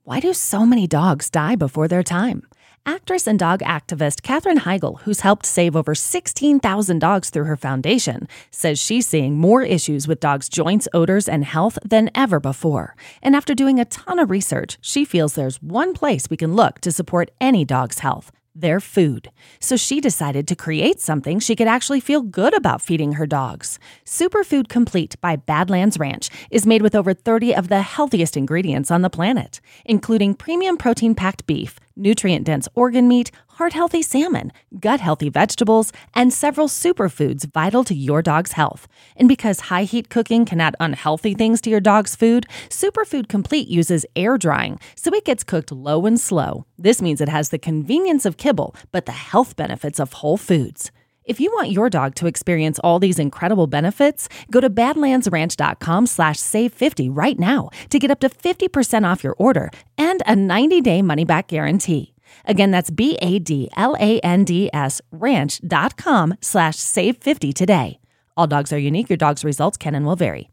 Why do so many dogs die before their time? Actress and dog activist Katherine Heigl, who's helped save over 16,000 dogs through her foundation, says she's seeing more issues with dogs' joints, odors, and health than ever before. And after doing a ton of research, she feels there's one place we can look to support any dog's health: their food. So she decided to create something she could actually feel good about feeding her dogs. Superfood Complete by Badlands Ranch is made with over 30 of the healthiest ingredients on the planet, including premium protein-packed beef, nutrient-dense organ meat, heart-healthy salmon, gut-healthy vegetables, and several superfoods vital to your dog's health. And because high-heat cooking can add unhealthy things to your dog's food, Superfood Complete uses air drying, so it gets cooked low and slow. This means it has the convenience of kibble, but the health benefits of whole foods. If you want your dog to experience all these incredible benefits, go to badlandsranch.com/save50 right now to get up to 50% off your order and a 90-day money-back guarantee. Again, that's BADLANDS ranch.com/save50 today. All dogs are unique. Your dog's results can and will vary.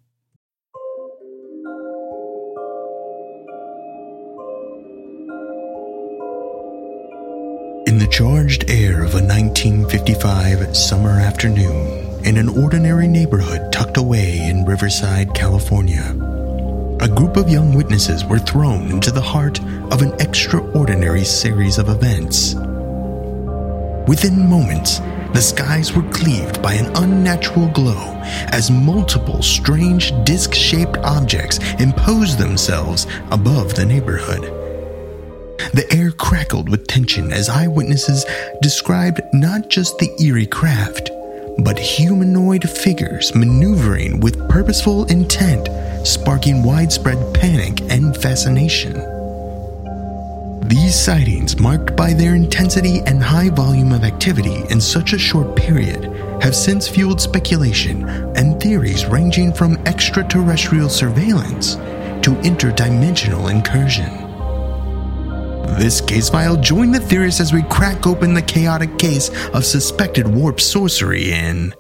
In the charged air of a 1955 summer afternoon, in an ordinary neighborhood tucked away in Riverside, California, a group of young witnesses were thrown into the heart of an extraordinary series of events. Within moments, the skies were cleaved by an unnatural glow as multiple strange disc-shaped objects imposed themselves above the neighborhood. The air crackled with tension as eyewitnesses described not just the eerie craft, but humanoid figures maneuvering with purposeful intent, sparking widespread panic and fascination. These sightings, marked by their intensity and high volume of activity in such a short period, have since fueled speculation and theories ranging from extraterrestrial surveillance to interdimensional incursion. This case file, join the theorists as we crack open the chaotic case of suspected warp sorcery in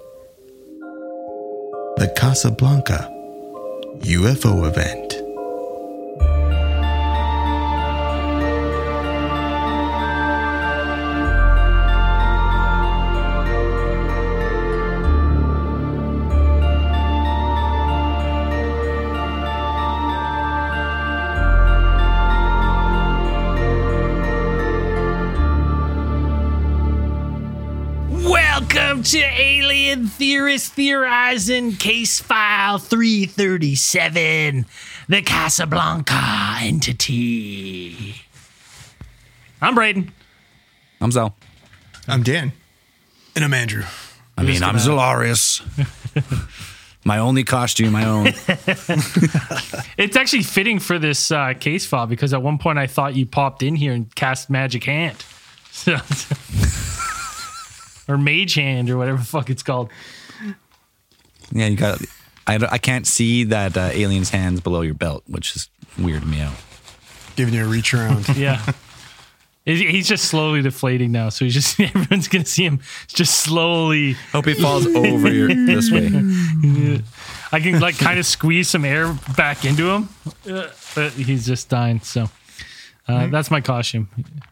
the Casablanca UFO event. Welcome to Alien Theorists Theorizing Case File 337, the Casablanca entity. I'm Braden. I'm Zal. I'm Dan. And I'm Andrew. I'm Zolarius. My only costume, my own. It's actually fitting for this case file because at one point I thought you popped in here and cast Magic Hand. Or Mage Hand, or whatever the fuck it's called. Yeah, you got. I can't see that alien's hands below your belt, which is weird me out. Giving you a reach around. Yeah, he's just slowly deflating now, so he's just everyone's gonna see him just slowly. Hope he falls over this way. Yeah. I can like kind of squeeze some air back into him, but he's just dying. So that's my costume.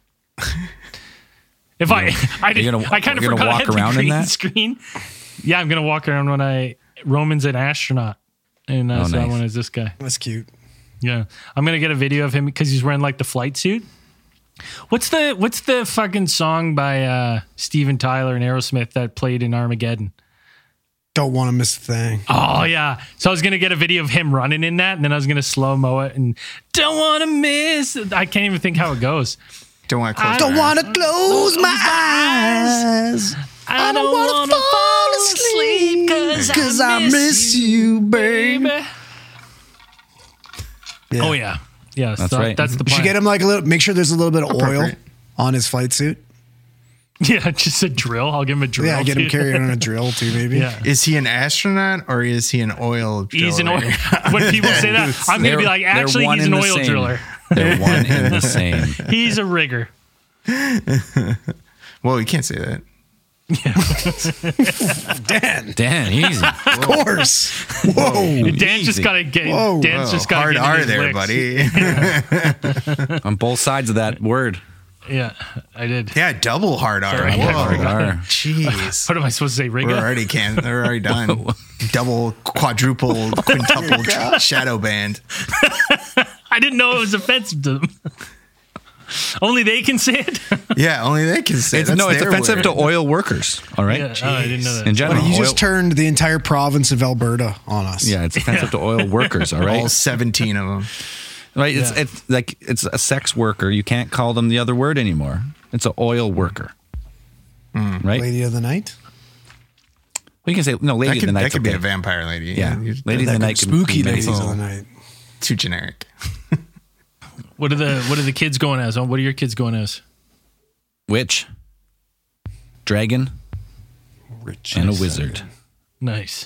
If I kind of forgot walk around the in that screen. Yeah, I'm gonna walk around when Roman's an astronaut, and so that one is this guy. That's cute. Yeah, I'm gonna get a video of him because he's wearing like the flight suit. What's the fucking song by Steven Tyler and Aerosmith that played in Armageddon? Don't want to miss a thing. Oh yeah. So I was gonna get a video of him running in that, and then I was gonna slow mo it and don't want to miss. I can't even think how it goes. Don't want to close. Don't want to close my eyes. I don't want to fall asleep because I miss you, baby. Yeah. Oh yeah, yeah. That's right. That's the You plan. should get him like a little. Make sure there's a little bit of oil on his flight suit. Yeah, just a drill. I'll give him a drill. Yeah, get him too. carrying on a drill too, maybe. Yeah. Is he an astronaut or is he an oil driller? He's an oil. When people say that, I'm gonna be like, actually, he's an oil driller. They're one and the same. He's a rigger. Well, you can't say that. Dan, easy. Of course. Whoa. Dan just gotta get. Whoa. Dan's just gotta Hard get R his there, licks. buddy. On both sides of that word. Yeah, I did. Yeah, double hard R. Sorry. Whoa. Hard R. Jeez. What am I supposed to say? We're Riga? already done. Double, quadruple, quintuple shadow band. I didn't know it was offensive to them. Only they can say it. Yeah, only they can say It's that's it's their offensive word. to oil workers. All right. Yeah, I didn't know that. In general, You oil, just turned the entire province of Alberta on us. yeah, it's offensive to oil workers. All right. All 17 of them. Right. It's like it's a sex worker. You can't call them the other word anymore. It's an oil worker. Right. Lady of the night. Well, you can say no. Lady of the night. That could be a vampire lady. Yeah. Lady of the That night. could can spooky be ladies of medieval. the night. Too generic. What are the kids going as? What are your kids going as? Witch, dragon, Rich and a wizard. Nice.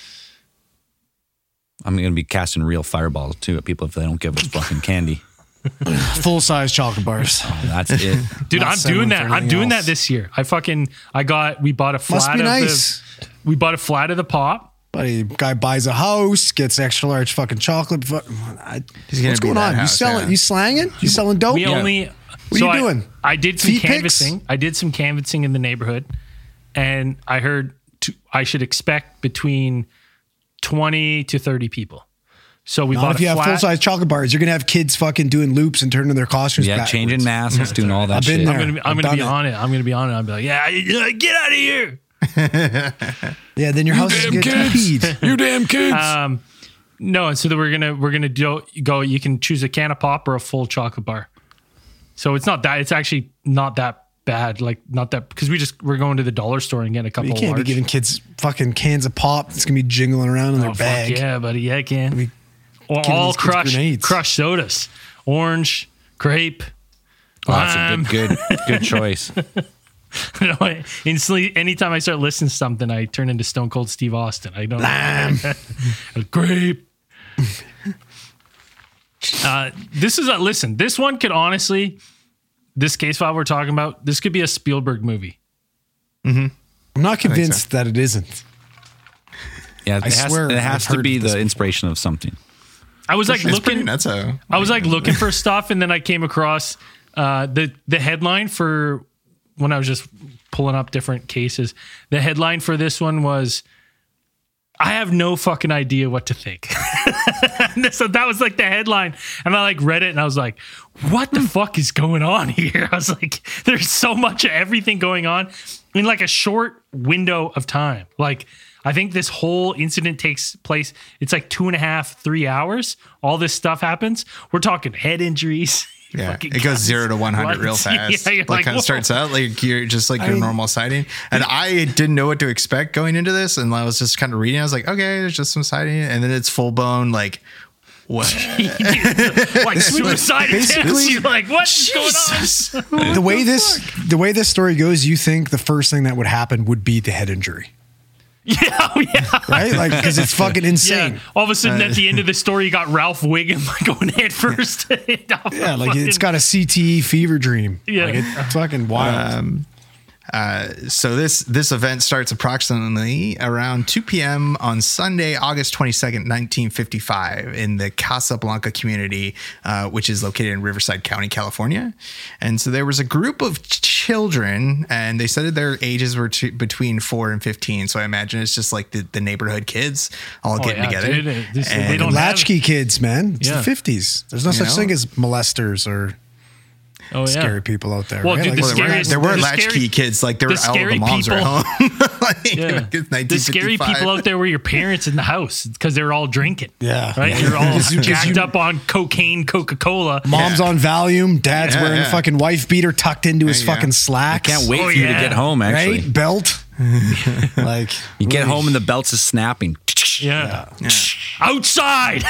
I'm going to be casting real fireballs too at people if they don't give us fucking candy. Full size chocolate bars. That's it. Dude, Not I'm settling doing that. for I'm doing anything that else. this year. We bought a flat Must be of nice. we bought a flat of the pop. Buddy, guy buys a house, gets extra large fucking chocolate. He's gonna What's be going that on? house, you selling? yeah. You slanging? You selling dope? We only What are you doing? I did some Feet pics? canvassing. I did some canvassing in the neighborhood, and I heard I should expect between 20 to 30 people. So we Not bought if you a have flat. full size chocolate bars. You're gonna have kids fucking doing loops and turning their costumes. Yeah, backwards. changing masks, doing all that I've been shit. there. I'm I've gonna be done it. on it. I'm gonna be on it. I'll be like, yeah, get out of here. Yeah, then your house is gonna get TP'd. You damn kids. No, and so that we're gonna go. You can choose a can of pop or a full chocolate bar. So it's not that. It's actually not that bad. Like not that because we're going to the dollar store and getting a couple. You can't be large. giving kids fucking cans of pop. It's gonna be jingling around in their Oh, fuck bag. yeah, buddy. Yeah, I can. We- Or giving all these kids grenades. crushed sodas, orange, grape. Oh, that's lime. a good choice. No, instantly, anytime I start listening to something, I turn into Stone Cold Steve Austin. I don't know. Grape. This is listen. This one could honestly, this case file we're talking about, this could be a Spielberg movie. I'm not convinced that it isn't. Yeah, I swear it I've has to heard be of this the inspiration of something. I was like It's pretty looking. nutso. I was like looking for stuff, and then I came across the headline for when I was just pulling up different cases. The headline for this one was, "I have no fucking idea what to think." So that was like the headline, and I like read it, and I was like, "What the fuck is going on here?" I was like, "There's so much of everything going on in like a short window of time." Like, I think this whole incident takes place. It's like 2.5, 3 hours. All this stuff happens. We're talking head injuries. Yeah, fucking it goes 0 to 100 real What? fast. Yeah, you're like like, kind whoa. of starts out like you're just like your normal sighting, and I didn't know what to expect going into this, and I was just kind of reading. I was like, okay, there's just some sighting, and then it's full blown like, what? Like suicide attempts. basically- You're like, what's going on? The way this story goes, you think the first thing that would happen would be the head injury, Yeah, yeah. right? Like because it's fucking insane. Yeah. All of a sudden, at the end of the story, you got Ralph Wiggum going head first. Yeah, like it's got a CTE fever dream. Yeah. Like it's fucking wild. So this event starts approximately around 2 p.m. on Sunday, August 22nd, 1955 in the Casablanca community, which is located in Riverside County, California. And so there was a group of children, and they said that their ages were between 4 and 15. So I imagine it's just like the neighborhood kids all getting yeah, together. dude. They And- don't have- Latchkey kids, man. It's Yeah. the 50s. There's no You such know? thing as molesters or Oh, yeah. scary people out there. Well, right? dude, Like, the Well, there were, scariest- there were the latchkey scary- kids, like there the were all the scary moms were people- home. Like, Yeah. it's The scary 1955. people out there were your parents in the house because they were all drinking. Yeah. Right? Yeah. You're all Because jacked you- up on cocaine, Coca-Cola. Mom's on Valium, dad's Yeah, wearing yeah. a fucking wife beater tucked into his Yeah. fucking slacks. Can't wait Oh, for you to yeah. get home. Actually, Right? Belt. Like you get home and the belts is snapping. Yeah. Outside.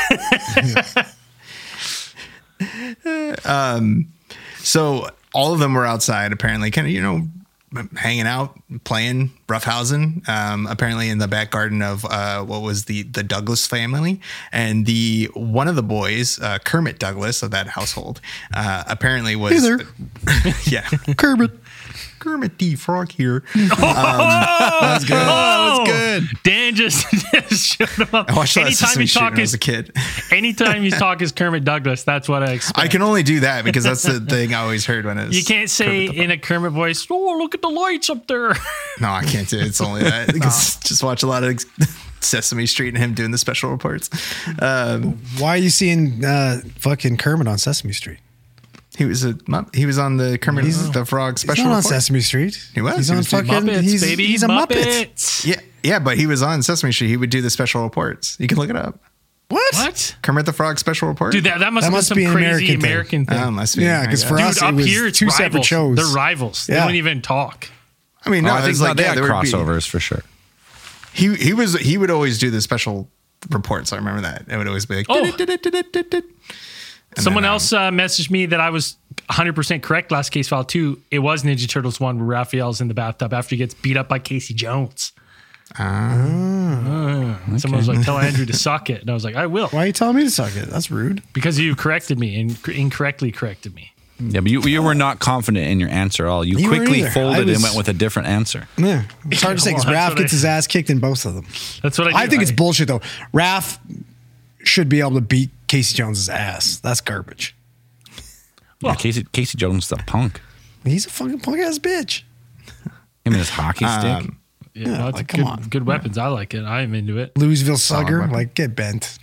So all of them were outside, apparently, kind of, hanging out, playing roughhousing, apparently in the back garden of what was the Douglas family, and one of the boys, Kermit Douglas of that household, apparently was Hey there. yeah, Kermit the Frog here. That's good. Oh, that's good. Dan just showed him up. I watched a lot of Sesame Street when I was a kid. Anytime you talk as Kermit Douglas, that's what I expect. I can only do that because that's the thing I always heard when it was. You can't say in a Kermit voice, "Oh, look at the lights up there." No, I can't do it. It's only that. Because just watch a lot of Sesame Street and him doing the special reports. Why are you seeing fucking Kermit on Sesame Street? He was on the Kermit the Frog He's special not on report. Sesame Street. He was. He's He on was doing fucking. Muppets, He's, baby. he's a Muppet. Muppets. Yeah, but he was on Sesame Street. He would do the special reports. You can look it up. What? Kermit the Frog special report. Dude, that must That be must some be an crazy American thing. American thing. Oh, must be. Yeah, because for Dude, us, up it was here, it's two rivals. separate shows. They're rivals. They Yeah. don't even talk. I mean, no, I think it's like they had there would be- crossovers for sure. He would always do the special reports. I remember that. It would always be like. Oh. And Someone then, else messaged me that I was 100% correct last case file too. It was Ninja Turtles 1 where Raphael's in the bathtub after he gets beat up by Casey Jones. Someone was like, tell Andrew to suck it. And I was like, I will. Why are you telling me to suck it? That's rude. Because you corrected me and incorrectly corrected me. Yeah, but you were not confident in your answer at all. You You weren't quickly either. folded I and was- went with a different answer. Yeah, it's hard to say because Well, that's Raph what gets his ass kicked in both of them. That's what I do. I think it's bullshit though. Raph should be able to beat Casey Jones's ass. That's garbage. Yeah, Casey Jones is a punk. He's a fucking punk ass bitch. Him and his hockey stick. Yeah, no, it's like, come on. good weapons. I like it. I am into it. Louisville Slugger, weapon. like get bent.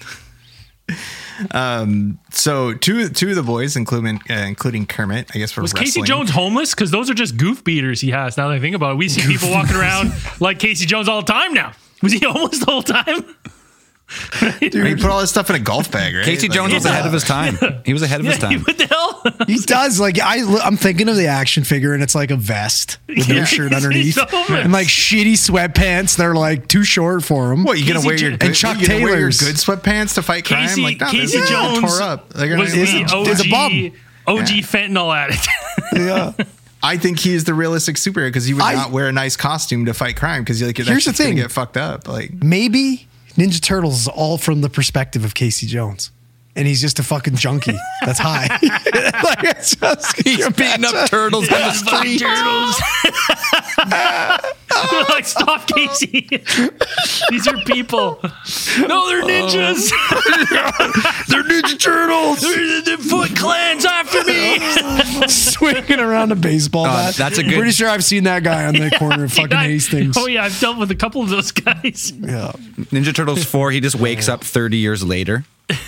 So two of the boys, including Kermit, I guess for Was wrestling. Casey Jones homeless? Because those are just goof beaters he has. Now that I think about it, we see people walking around like Casey Jones all the time now. Was he homeless the whole time? He put all his stuff in a golf bag, right? Casey Jones was ahead of his time. He was ahead of his time. What the hell? He does. Like I'm thinking of the action figure, and it's like a vest with no shirt underneath, He's homeless. and like shitty sweatpants. They're like too short for him. What, you gonna Casey wear your Jo- good, and Chuck you gonna wear your Taylors. good sweatpants to fight crime? Casey, Like, no, Casey they're Jones tore up. They're gonna was be- It's a bum. OG fentanyl addict. Yeah. I think he is the realistic superhero because he would not wear a nice costume to fight crime because like Here's the that's gonna thing. get fucked up. Like Maybe Ninja Turtles is all from the perspective of Casey Jones. And he's just a fucking junkie that's high. Like, it's just, He's beating up turtles in the Fucking street. turtles. They're like, stop, Casey. These are people. No, they're ninjas. they're Ninja Turtles The Foot Clan's after me. swinging around a baseball bat. that's a good- Pretty sure I've seen that guy on the corner of fucking Hastings. Oh, yeah, I've dealt with a couple of those guys. Yeah. Ninja Turtles 4, he just wakes up 30 years later.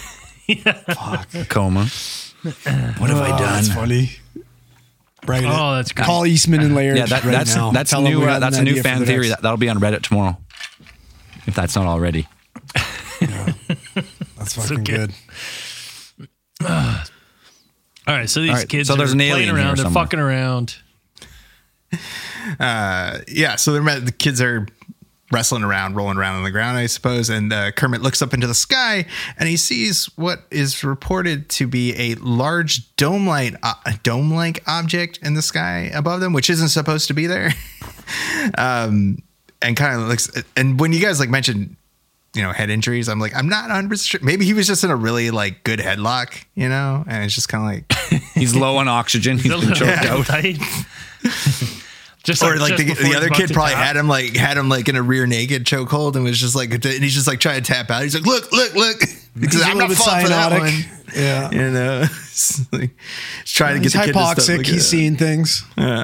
Coma. What have I done? That's funny. Right. Oh, that's great. Call Eastman and Laird. Yeah, right that's now. that's Tell them new. we got That's an a new idea for fan the theory. next- That'll be on Reddit tomorrow, if that's not already. That's fucking okay. good. All right, so these All right, kids so there's are an playing alien here around. They're somewhere. fucking around. yeah, so the kids are wrestling around, rolling around on the ground, I suppose. And Kermit looks up into the sky and he sees what is reported to be a large dome-like object in the sky above them, which isn't supposed to be there. And kind of looks. And when you guys like mentioned, head injuries, I'm like, I'm not 100% sure. Maybe he was just in a really like good headlock, and it's just kind of like. He's low on oxygen. He's been choked out. Tight. Just Or like just before the he's other about kid to probably tap. had him like in a rear naked chokehold and was just like, and he's just like trying to tap out. He's like, look, because He's a I'm little not bit falling for that one. cyanotic. Yeah. It's like, he's trying to He's get the kid to stop hypoxic. looking He's at it. seeing things.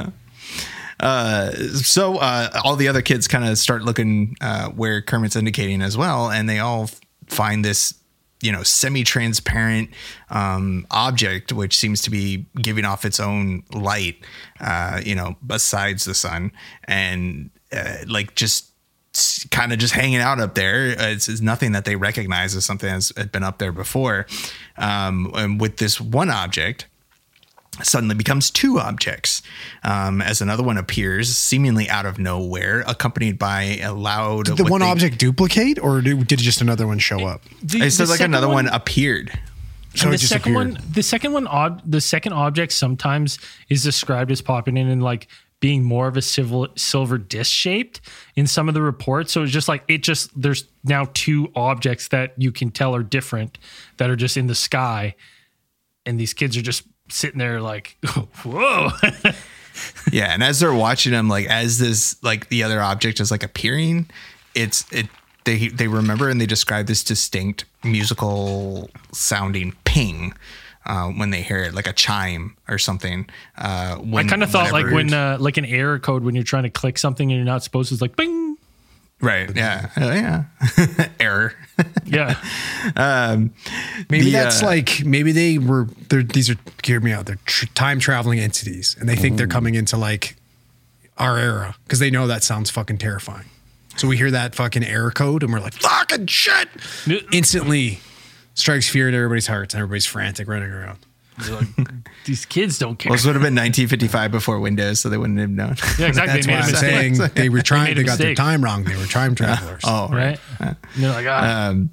So all the other kids kind of start looking where Kermit's indicating as well, and they all find this semi-transparent object which seems to be giving off its own light besides the sun, and like just kind of just hanging out up there. It's nothing that they recognize as something that's had been up there before, and with this one object suddenly becomes two objects as another one appears seemingly out of nowhere, accompanied by a loud. Did the one object duplicate, or did just another one show up? It said like another one appeared. So And it just appeared. the second object sometimes is described as popping in like being more of a silver disc shaped in some of the reports. So it's just like, there's now two objects that you can tell are different that are just in the sky. And these kids are just sitting there like, whoa. Yeah. And as they're watching them, like as this, like the other object is like appearing, they remember and they describe this distinct musical sounding ping. When they hear it, like a chime or something. I kind of thought like when, like an error code when you're trying to click something and you're not supposed to, it's like bing. Right. Yeah. Yeah. Error. Yeah. Maybe that's like, maybe these are, hear me out, they're time traveling entities and they think they're coming into like our era because they know that sounds fucking terrifying. So we hear that fucking error code and we're like, fucking shit. Instantly strikes fear in everybody's hearts and everybody's frantic running around. Like, these kids don't care. Well, this would have been 1955 before Windows, so they wouldn't have known. Yeah, exactly. That's why I'm saying they were trying, they got their time wrong. They were time travelers. Right. And they're like,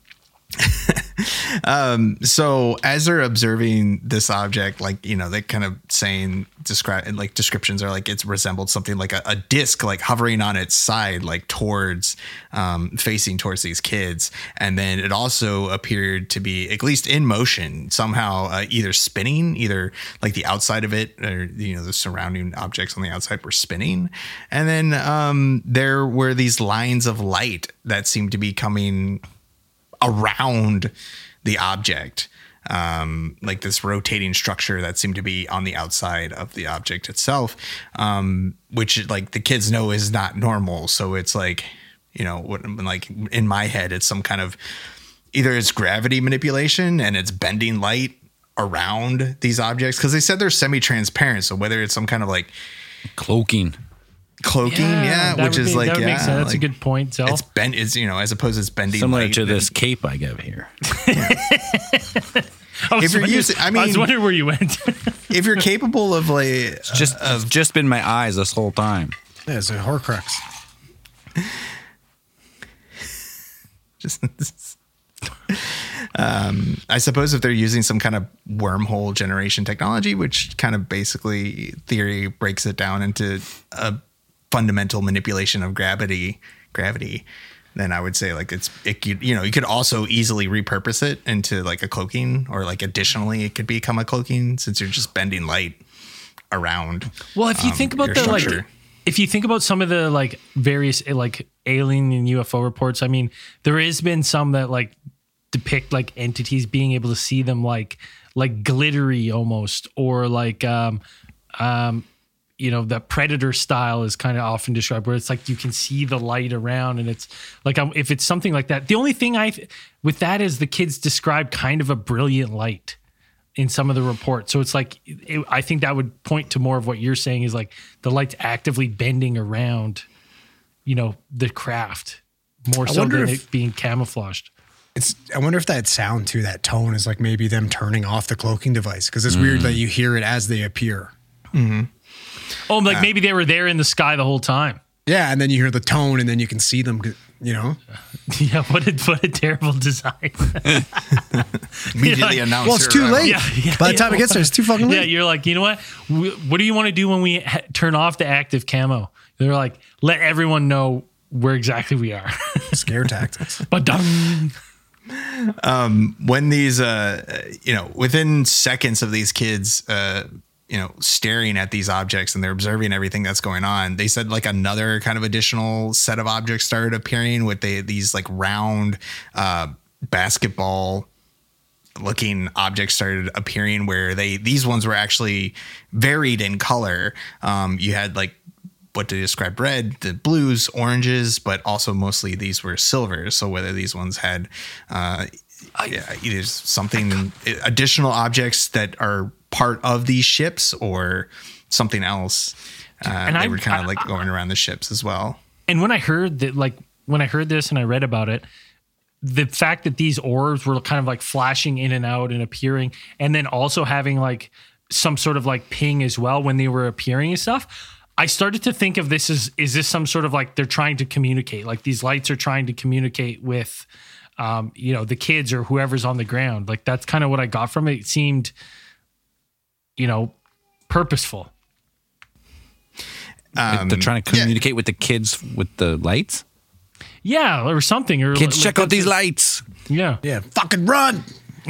so as they're observing this object, like, you know, they kind of descriptions are like, it's resembled something like a disc, like hovering on its side, like facing towards these kids. And then it also appeared to be, at least in motion, somehow either spinning, either like the outside of it or, you know, the surrounding objects on the outside were spinning. And then there were these lines of light that seemed to be coming around the object, like this rotating structure that seemed to be on the outside of the object itself, which like the kids know is not normal. So it's like, you know, like in my head, it's some kind of, either it's gravity manipulation and it's bending light around these objects, because they said they're semi-transparent. So whether it's some kind of like cloaking, which is like, that makes sense. That's like, a good point. So it's bent, is, you know, as opposed to it's bending similar light to this cape I got here. If you're using, I mean, I was wondering where you went. if you're capable of like, It's just been my eyes this whole time. Yeah, it's a Horcrux. I suppose if they're using some kind of wormhole generation technology, which kind of basically theory breaks it down into a fundamental manipulation of gravity, then I would say like you could also easily repurpose it into like a cloaking, or like additionally it could become a cloaking since you're just bending light around. Well, if you think about the structure. like, if you think about some of the like various like alien and UFO reports, I mean, there has been some that like depict like entities being able to see them like glittery almost, or like you know, the Predator style is kind of often described, where it's like you can see the light around, and it's like if it's something like that. The only thing with that is the kids describe kind of a brilliant light in some of the reports. So it's like I think that would point to more of what you're saying, is like the light's actively bending around, you know, the craft more so than it being camouflaged. I wonder if that sound too, that tone is like maybe them turning off the cloaking device, because it's weird that you hear it as they appear. Mm-hmm. Oh, like maybe they were there in the sky the whole time. Yeah, and then you hear the tone, and then you can see them. You know. Yeah, what a terrible design. Immediately announce. Well, it's too late. Yeah, By the time it gets there, it's too fucking late. Yeah, you're like, you know what? What do you want to do when we turn off the active camo? They're like, let everyone know where exactly we are. Scare tactics. But when these, you know, within seconds of these kids, you know, staring at these objects and they're observing everything that's going on, they said like another kind of additional set of objects started appearing with these like round basketball looking objects started appearing, where these ones were actually varied in color. You had like what they describe red, the blues, oranges, but also mostly these were silvers. So whether these ones had either something additional objects that are part of these ships or something else, and they were kind of like going around the ships as well. And when I heard that, like when I heard this and I read about it, the fact that these orbs were kind of like flashing in and out and appearing, and then also having like some sort of like ping as well when they were appearing and stuff, I started to think of this as, is this some sort of like they're trying to communicate, like these lights are trying to communicate with, you know, the kids or whoever's on the ground. Like that's kind of what I got from it. It seemed, you know, purposeful. They're trying to communicate with the kids with the lights. Yeah, or something. Or Kids, like check out these lights. Yeah. Yeah, fucking run.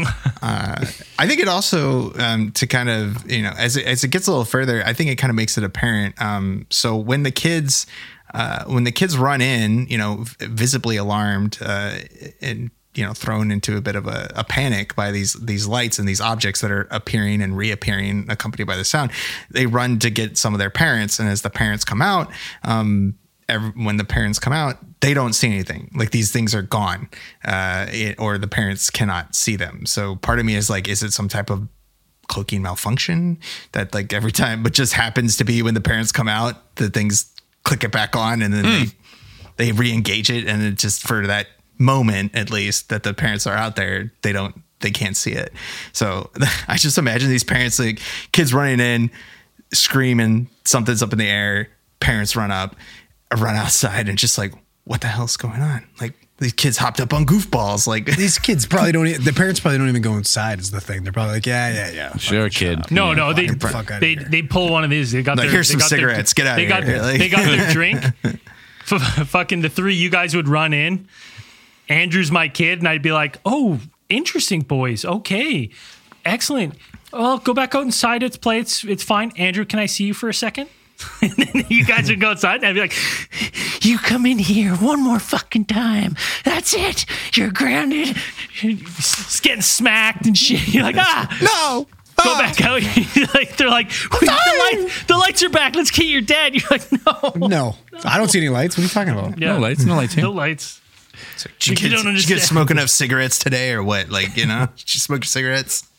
I think it also to kind of, you know, as it gets a little further, I think it kind of makes it apparent. So when the kids run in, you know, visibly alarmed and, you know, thrown into a bit of a panic by these lights and these objects that are appearing and reappearing accompanied by the sound, they run to get some of their parents. And as the parents come out, when the parents come out, they don't see anything. Like, these things are gone, or the parents cannot see them. So part of me is like, is it some type of cloaking malfunction that, like, every time, but just happens to be when the parents come out, the things click it back on, and then they re-engage it, and it just, for that moment at least that the parents are out there, they can't see it. So I just imagine these parents, like, kids running in, screaming, something's up in the air, parents run outside, and just like, what the hell's going on? Like, these kids hopped up on goofballs. Like, These kids probably don't. The parents probably don't even go inside. Is the thing. They're probably like, yeah. Sure, kid. No, they Get the fuck outta here. they pull one of these. They got Like, their, here's they some got their- cigarettes. Get out of here. Like- They got their drink. Fucking the three you guys would run in. Andrew's my kid, and I'd be like, "Oh, interesting, boys. Okay, excellent. Well, go back out inside. It's play. It's fine. Andrew, can I see you for a second?" And then you guys would go outside, and I'd be like, "You come in here one more fucking time. That's it. You're grounded. It's getting smacked and shit." You're like, No. go back out. Like, they're like, the lights are back. Let's get your dad. You're like, no. No. I don't see any lights. What are you talking about? Yeah. No lights here. No lights. Did you You don't kids understand. smoke enough cigarettes today, or what? Like, you know, did you smoke your cigarettes?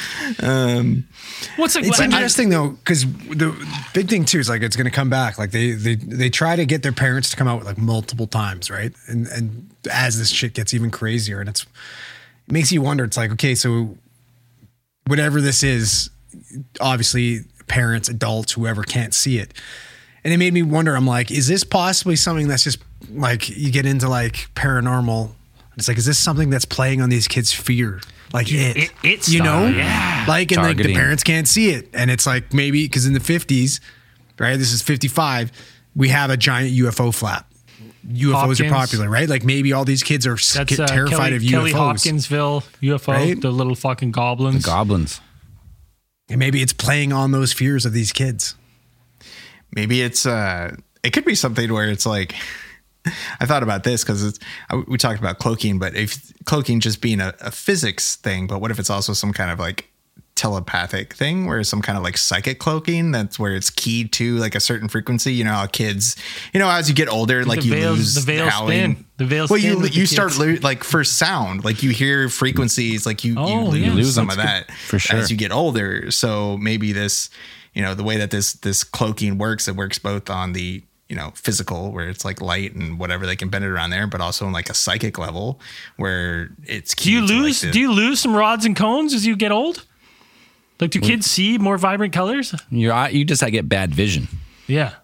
What's It's interesting though, because the big thing too is like it's going to come back. Like they try to get their parents to come out like multiple times, right? And as this shit gets even crazier, and it makes you wonder. It's like, okay, so whatever this is, obviously parents, adults, whoever can't see it, and it made me wonder. I'm like, is this possibly something that's just like you get into like paranormal? It's like, is this something that's playing on these kids' fear? Like it's you know, yeah. like, and like the Targeting. parents can't see it, and it's like maybe because in the 50s, right? This is 55. We have a giant UFO flap. UFOs Hopkins. are popular, right? Like maybe all these kids are That's terrified of UFOs. Kelly Hopkinsville UFO, Right? the little fucking goblins. Goblins. And maybe it's playing on those fears of these kids. Maybe it's it could be something where it's like, I thought about this because we talked about cloaking, but if cloaking just being a physics thing, but what if it's also some kind of like telepathic thing where it's some kind of like psychic cloaking that's where it's keyed to like a certain frequency? You know how kids, you know, as you get older, like you lose the veil howling. spin. The veil Well, spin. with the you start kids. like for sound, like you hear frequencies, like you Oh, lose, yeah. some of That's that for sure. as you get older. So maybe this, you know, the way that this cloaking works, it works both on the, you know, physical where it's like light and whatever they can bend it around there, but also in like a psychic level where it's Do you keyed to, like, lose? the- Do you lose some rods and cones as you get old? Like, do kids see more vibrant colors? You just get bad vision. Yeah.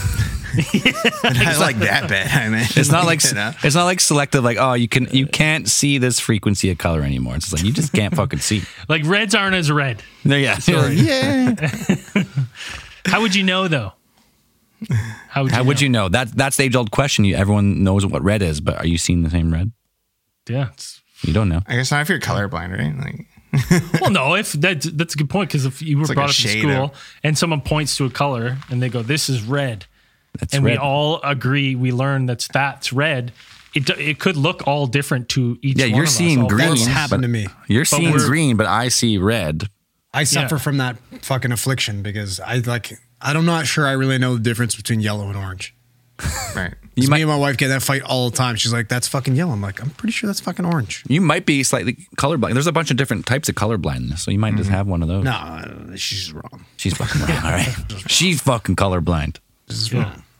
Not like that bad. I mean, It's not like you know? it's not like selective. Like, oh, you can't see this frequency of color anymore. It's just like you just can't fucking see. Like reds aren't as red. There, yeah. Yeah. How would you know though? How Would you know? That's the age old question. Everyone knows what red is, but are you seeing the same red? Yeah. You don't know. I guess not if you're colorblind, right? Like, Well, no. If that's a good point because if you were like brought a up in shade school of- and someone points to a color and they go, "This is red," That's and red. we all agree, we learn that's red. It could look all different to each. Yeah, one you're of us, seeing all green. That's four of us. happened to me. You're seeing we're- green, but I see red. I suffer from that fucking affliction because I'm not sure I really know the difference between yellow and orange. right. Me and my wife get in that fight all the time. She's like, "That's fucking yellow." I'm like, "I'm pretty sure that's fucking orange." You might be slightly colorblind. There's a bunch of different types of colorblindness, so you might just have one of those. No, she's wrong. She's fucking wrong. All right, she's fucking colorblind. This is Yeah. wrong.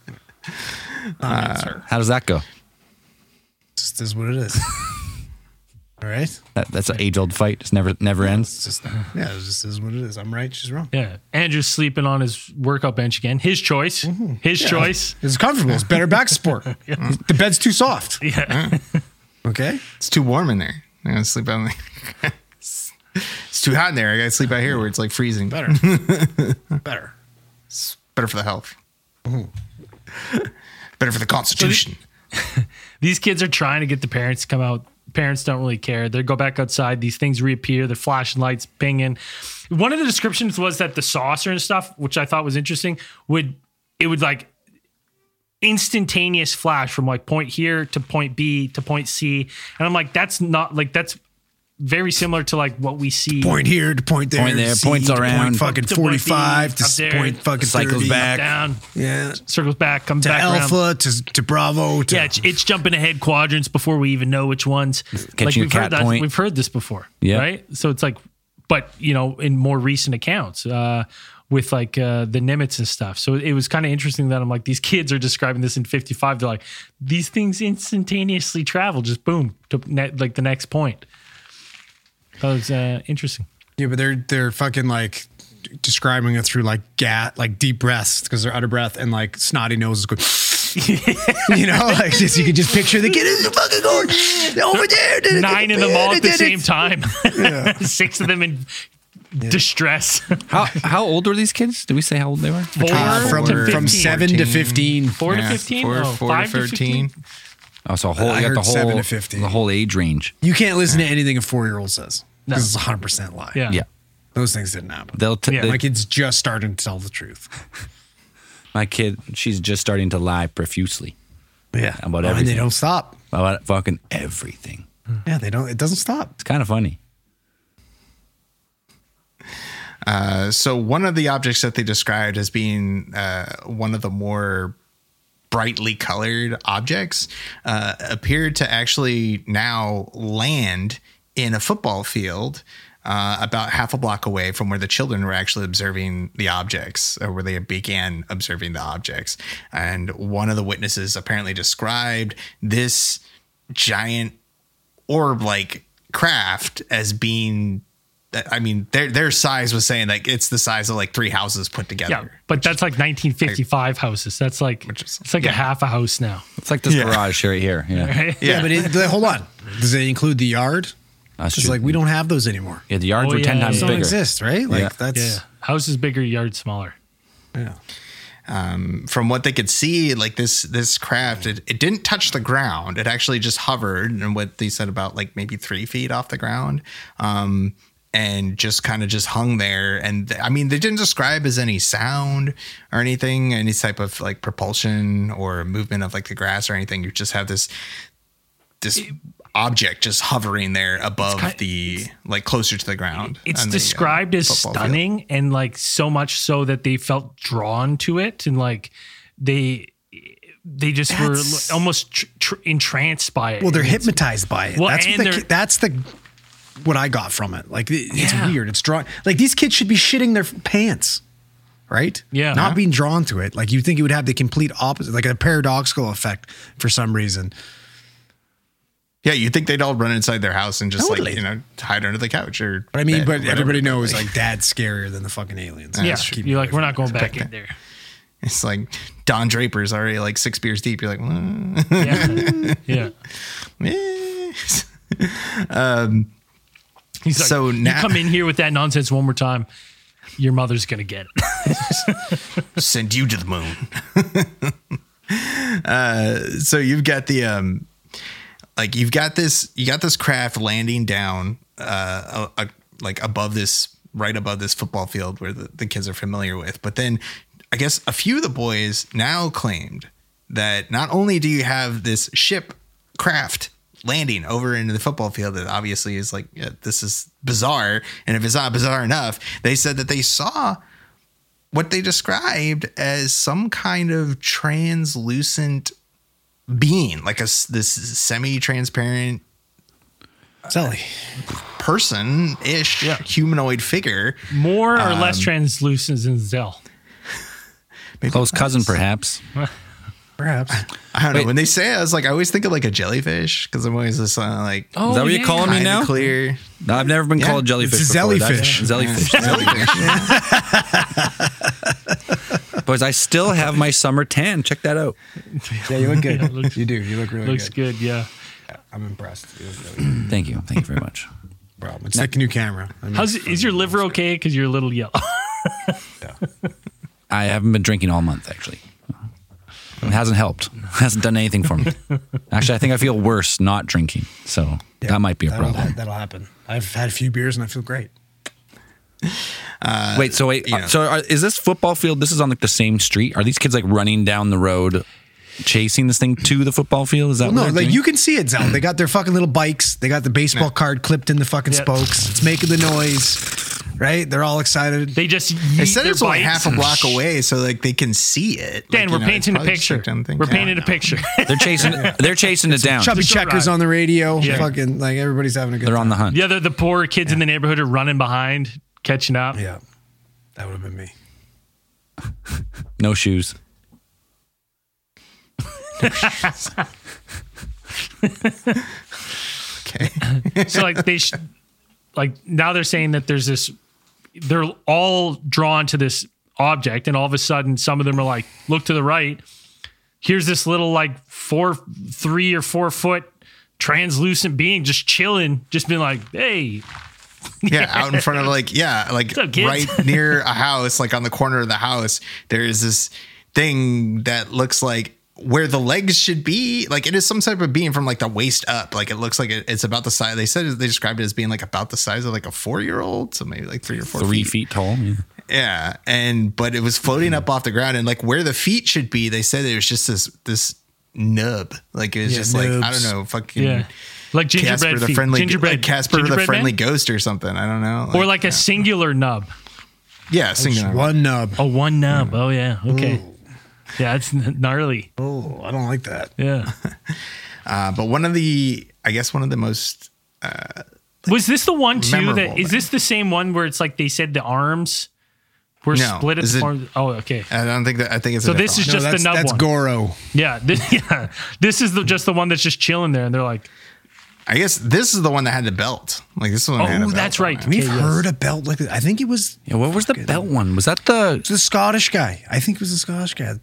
Answer. How does that go? This is what it is. All right. That's an age old fight. Just never ends. It's just this is what it is. I'm right. She's wrong. Yeah, Andrew's sleeping on his workout bench again. His choice. His choice. It's comfortable. It's better back support. The bed's too soft. Yeah. Okay. It's too warm in there. I gotta sleep out there. It's too hot in there. I gotta sleep out here where it's like freezing. Better. Better. It's better for the health. Better for the Constitution. These kids are trying to get the parents to come out. Parents don't really care. They go back outside. These things reappear. They're flashing lights, pinging. One of the descriptions was that the saucer and stuff, which I thought was interesting, would like instantaneous flash from like point here to point B to point C. And I'm like, that's not like, that's very similar to like what we see. Point here to point there. Point there, C points to around. Point fucking To point 45 B, up to there, point fucking cycles 30. back. Down, Yeah. circles back, comes To back around. Alpha to Bravo. To, Yeah, it's jumping ahead quadrants before we even know which ones. Catching a we've cat heard that. point. We've heard this before, Yeah. right? So it's like, but you know, in more recent accounts with like the Nimitz and stuff. So it was kind of interesting that I'm like, these kids are describing this in 55. They're like, these things instantaneously travel, just boom to like the next point. That was interesting. Yeah, but they're fucking like describing it through like deep breaths because they're out of breath and like snotty noses go. You know, like just you can just picture the kid is fucking going over there. 9 of them all at the same time. 6 of them in distress. How old were these kids? Did we say how old they were? 4 to 15. From 7 to 15. 4 to 15? 4 Oh, to 5 to 13. 15? Oh, so I you got heard 7 to 15. the whole age range. You can't listen to anything a 4-year-old says. No. This is 100% lie. Yeah. Yeah, Those things didn't happen. Yeah. My kid's just starting to tell the truth. my kid, she's just starting to lie profusely Yeah. about And everything. they don't stop. About fucking everything. Yeah, they don't. It doesn't stop. It's kind of funny. So one of the objects that they described as being one of the more brightly colored objects appeared to actually now land in a football field about half a block away from where the children were actually observing the objects, or where they began observing the objects. And one of the witnesses apparently described this giant orb-like craft as being, I mean, their size was saying like it's the size of like 3 houses put together. Yeah, but that's like 1955 houses. That's like it's like a half a house now. It's like this garage right here. Yeah, Right? Yeah, but hold on. Does it include the yard? that's It's true. like we don't have those anymore. Yeah, the yards Oh, were 10 yeah, times yeah. Don't bigger. exist, right? Like Yeah. that's Yeah, house is bigger, yard smaller. yeah. From what they could see, like this craft, it didn't touch the ground. It actually just hovered, and what they said about like maybe 3 feet off the ground, and just kind of just hung there. And I mean, they didn't describe as any sound or anything, any type of like propulsion or movement of like the grass or anything. You just have this object just hovering there above like closer to the ground. It's on the, described as football field. stunning, and like so much so that they felt drawn to it, and like they just were almost entranced by it. Well, they're And it's- hypnotized by it. Well, That's and what they're- that's what I got from it. Like it's Yeah. weird. It's drawn. Like these kids should be shitting their pants, right? Yeah. Not being drawn to it. Like you think it would have the complete opposite, like a paradoxical effect for some reason. Yeah, you'd think they'd all run inside their house and just Totally. like, hide under the couch or. But I mean, bed, but whatever. everybody knows like dad's scarier than the fucking aliens. Yeah, Just keep you're it like, away we're not from going back in there. It's like Don Draper's already like 6 beers deep. You're like, Yeah, yeah. He's like, So you now- come in here with that nonsense one more time, your mother's gonna get it. send you to the moon. So you've got the you got this craft landing down like above this, right above this football field where the kids are familiar with. But then I guess a few of the boys now claimed that not only do you have this ship craft landing over into the football field that obviously is like, yeah, this is bizarre, and if it's not bizarre enough, they said that they saw what they described as some kind of translucent being, like this semi-transparent Sully. person-ish humanoid figure. More or less translucent than Zell. Close cousin, perhaps. Perhaps. I don't know. When they say it, I was like, I always think of like a jellyfish, because I'm always just like, Oh, Is that what you're calling me kinda now? clear. No, I've never been Yeah, called jellyfish. it's a before. jellyfish. That's- jellyfish. Boys, I still have my summer tan. Check that out. Yeah, you look good. Yeah, it looks- You do. You look really Looks good. good, yeah. I'm impressed. You look really good. Thank you. Thank you very much. Problem. It's like a new camera. I mean, Is your liver okay? Because you're a little yellow. I haven't been drinking all month, actually. It hasn't helped. It hasn't done anything for me. Actually, I think I feel worse not drinking. So that might be a problem. That'll happen. I've had a few beers and I feel great. So is this football field? This is on like the same street. Are these kids like running down the road, chasing this thing to the football field? Is that what No, they're like doing? you can see it, Zal. They got their fucking little bikes. They got the baseball card clipped in the fucking spokes. It's making the noise, right? They're all excited. They just They said their it's only bikes half a and block away, so like they can see it. Dan, Like, we're you know, painting a it's probably just picture. like dumb thing. We're Yeah, painting I a know. picture. They're chasing it down. Chubby Just go checkers ride. on the radio. Yeah. Fucking like everybody's having a good They're time. on the hunt. Yeah, the poor kids in the neighborhood are running behind, catching up. Yeah. That would have been me. No shoes. Okay. So like now they're saying that there's this, they're all drawn to this object, and all of a sudden some of them are like, look to the right. Here's this little like 3 or 4 foot translucent being just chilling, just being like, hey. Yeah, out in front of like up, kids? right near a house, like on the corner of the house, there is this thing that looks like where the legs should be. Like it is some type of being from like the waist up. Like it looks like it's about the size. They described it as being like about the size of like a 4-year-old, so maybe like 3 or 4 3 feet. feet tall. Yeah. Yeah, but it was floating up off the ground, and like where the feet should be, they said it was just this nub. Like it was just like, I nubs. don't know, fucking Yeah. Like Casper gingerbread the feet. friendly Gingerbread, like Casper the gingerbread friendly man? ghost or something. I don't know. Or like a singular nub. yeah, singular. One nub. Oh, one nub. Oh yeah. Okay. Yeah, it's gnarly. Oh, I don't like that. Yeah. But one of the most Was this the one too? Memorable, Is this the same one where it's like they said the arms were No. split at Is the it- form? Oh, okay. I don't think that. I think it's So a this different is one. just the nub that's one. Goro. Yeah. This is just the one that's just chilling there, and they're like, I guess this is the one that had the belt. Like this one. had a oh, belt that's on right. it. We've Okay, yes. heard a belt like that. I think it was Yeah. What was the belt one? Was that the? the Scottish guy. I think it was the Scottish guy.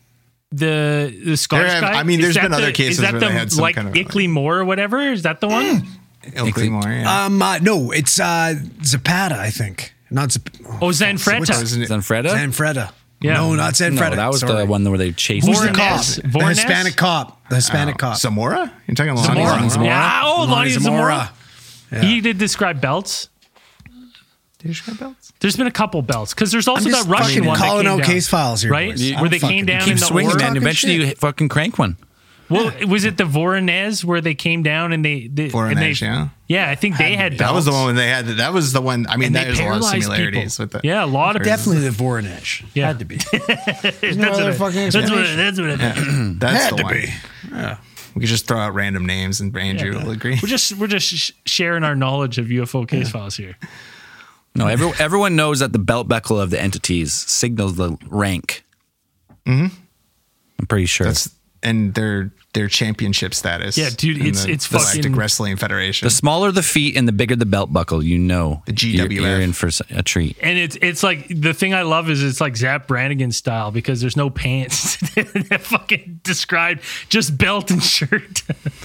The Scottish There have- guy. I mean, Is there's that been other cases Is that where the they had some like kind of Ickley Moore or whatever? Is that the one? Ilkley Moore, yeah. No, it's Zapata, I think. Not Oh, Zanfretta. Zanfretta? Zanfretta. Yeah. No, not Zanfretta. No, that was Sorry. the one where they chased. Who's the Voronezh? cop? Voronezh? The Hispanic cop. The Hispanic cop. Zamora? You're talking Lonnie Zamora. Zamora? Yeah. Oh, Lonnie Zamora. Yeah. He did describe belts. Did you describe belts? There's been a couple belts because there's also I'm that just Russian fucking one. that calling came out down, case files here, right? boys. Where they I'm came fucking- down Keep in the swinging, ore. man. talking Eventually, shit. you fucking crank one. Well, was it the Voronezh where they came down and they Voronezh, yeah. Yeah, I think they had belts. That was the one when they had. That was the one. I mean, And there's they a lot of paralyzed similarities people. with the. Yeah, a lot of Definitely the Voronezh. Yeah. Had to be. That's other what fucking it, that's what explanation. it, that's what it is. That's Had the to one. be. We could just throw out random names and Andrew will agree. We're just sharing our knowledge of UFO case files here. No, everyone knows that the belt buckle of the entities signals the rank. Mm-hmm. I'm pretty sure. And their championship status. Yeah, dude, in it's the Galactic fucking- Wrestling Federation. The smaller the feet and the bigger the belt buckle, you know The you're GWF. in for a treat. And it's like the thing I love is it's like Zap Brannigan style because there's no pants. They're fucking described, just belt and shirt.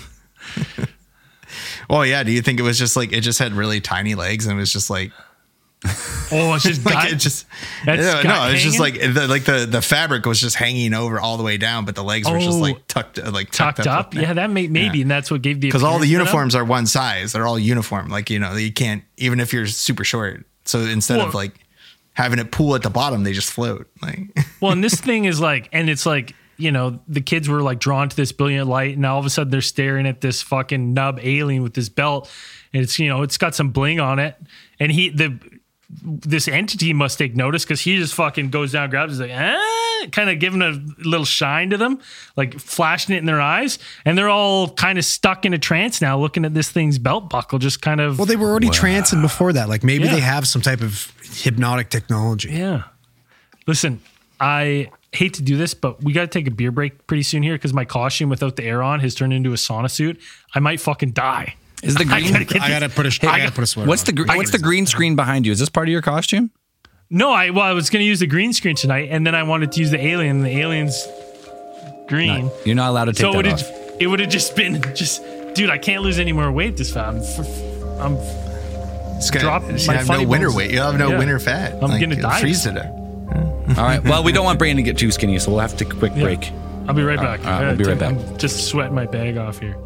Oh yeah. Do you think it was just like it just had really tiny legs and it was just like Oh, it's just like gut. it just That's no, gut it's just hanging? like the fabric was just hanging over all the way down, but the legs were just Oh. like tucked tucked up. Yeah, that maybe, and that's what gave the because all the appearance of it. uniforms are one size. They're all uniform. Like you can't even if you're super short. So instead of Well- like having it pool at the bottom, they just float. Like Well, and this thing is like, and it's like, the kids were like drawn to this brilliant light, and all of a sudden they're staring at this fucking nub alien with this belt, and it's it's got some bling on it, and this entity must take notice because he just fucking goes down, grabs it, like kind of giving a little shine to them, like flashing it in their eyes, and they're all kind of stuck in a trance now, looking at this thing's belt buckle, just kind of. Well, they were already trancing before that. Like maybe Yeah. they have some type of hypnotic technology. Yeah. Listen, I hate to do this, but we got to take a beer break pretty soon here because my costume without the air on has turned into a sauna suit. I might fucking die. Is the green? I gotta put a sweater. What's the green screen behind you? Is this part of your costume? No, I was going to use the green screen tonight, and then I wanted to use the alien. The alien's green. You're not allowed to take So that off. it would have just been dude, I can't lose any more weight this fast. I'm it's gonna, Drop you my have funny no winter bones. weight. You have no Yeah. winter fat. I'm gonna it'll die. freeze to death. All right. Well, we don't want Brandon to get too skinny, so we'll have to take a quick break. I'll be right back. all right, we'll be right back. I'm just sweating my bag off here.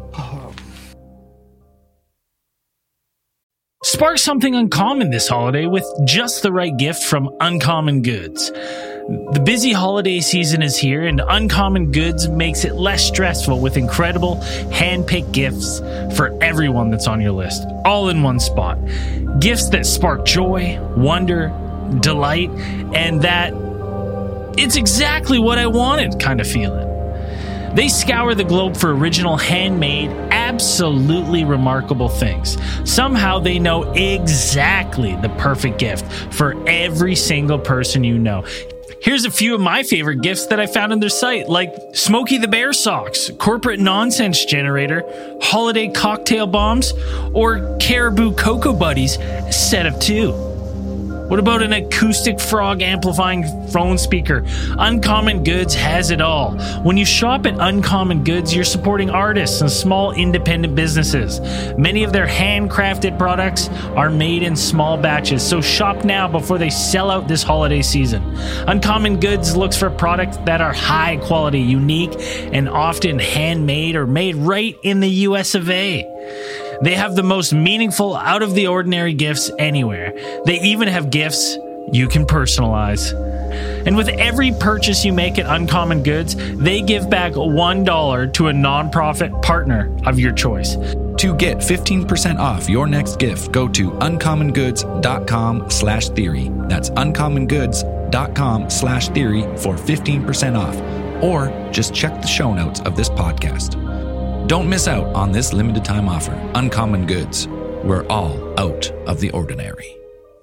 Spark something uncommon this holiday with just the right gift from Uncommon Goods. The busy holiday season is here, and Uncommon Goods makes it less stressful with incredible hand-picked gifts for everyone that's on your list, all in one spot. Gifts that spark joy, wonder, delight, and that it's exactly what I wanted kind of feeling. They scour the globe for original, handmade, absolutely remarkable things. Somehow they know exactly the perfect gift for every single person you know. Here's a few of my favorite gifts that I found on their site, like Smokey the Bear socks, corporate nonsense generator, holiday cocktail bombs, or Caribou Cocoa Buddies set of 2. What about an acoustic frog amplifying phone speaker? Uncommon Goods has it all. When you shop at Uncommon Goods, you're supporting artists and small independent businesses. Many of their handcrafted products are made in small batches, so shop now before they sell out this holiday season. Uncommon Goods looks for products that are high quality, unique, and often handmade or made right in the US of A. They have the most meaningful, out-of-the-ordinary gifts anywhere. They even have gifts you can personalize. And with every purchase you make at Uncommon Goods, they give back $1 to a nonprofit partner of your choice. To get 15% off your next gift, go to uncommongoods.com/theory. That's uncommongoods.com/theory for 15% off. Or just check the show notes of this podcast. Don't miss out on this limited time offer. Uncommon Goods. We're all out of the ordinary.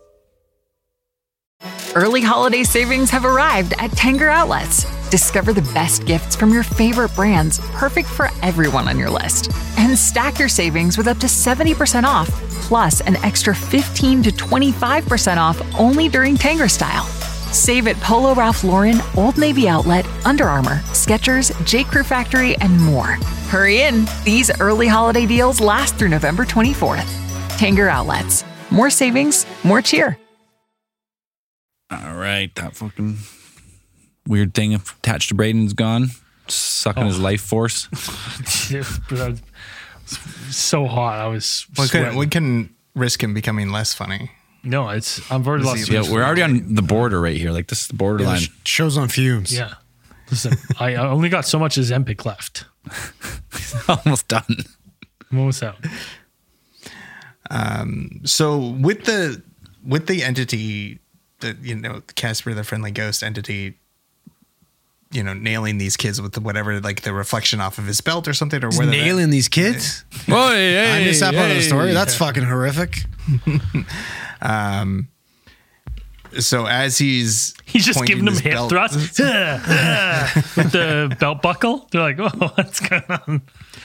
Early holiday savings have arrived at Tanger Outlets. Discover the best gifts from your favorite brands, perfect for everyone on your list. And stack your savings with up to 70% off, plus an extra 15 to 25% off only during Tanger Style. Save at Polo Ralph Lauren, Old Navy Outlet, Under Armour, Skechers, J. Crew Factory, and more. Hurry in. These early holiday deals last through November 24th. Tanger Outlets. More savings, more cheer. All right, that fucking weird thing attached to Braden's gone, sucking his life force. So hot. I was we can risk him becoming less funny. No, I've already lost. Yeah, we're already on the border right here. Like, this is the borderline. Show's on fumes. Yeah. Listen, I only got so much Ozempic left. Almost done. I'm almost out. So with the entity, Casper the Friendly Ghost entity, nailing these kids with whatever, like the reflection off of his belt or something, or whether nailing these kids. Oh, hey, I missed that part of the story. That's fucking horrific. So as he's just giving them hip belt, thrusts with the belt buckle. They're like, "Oh, what's going on?"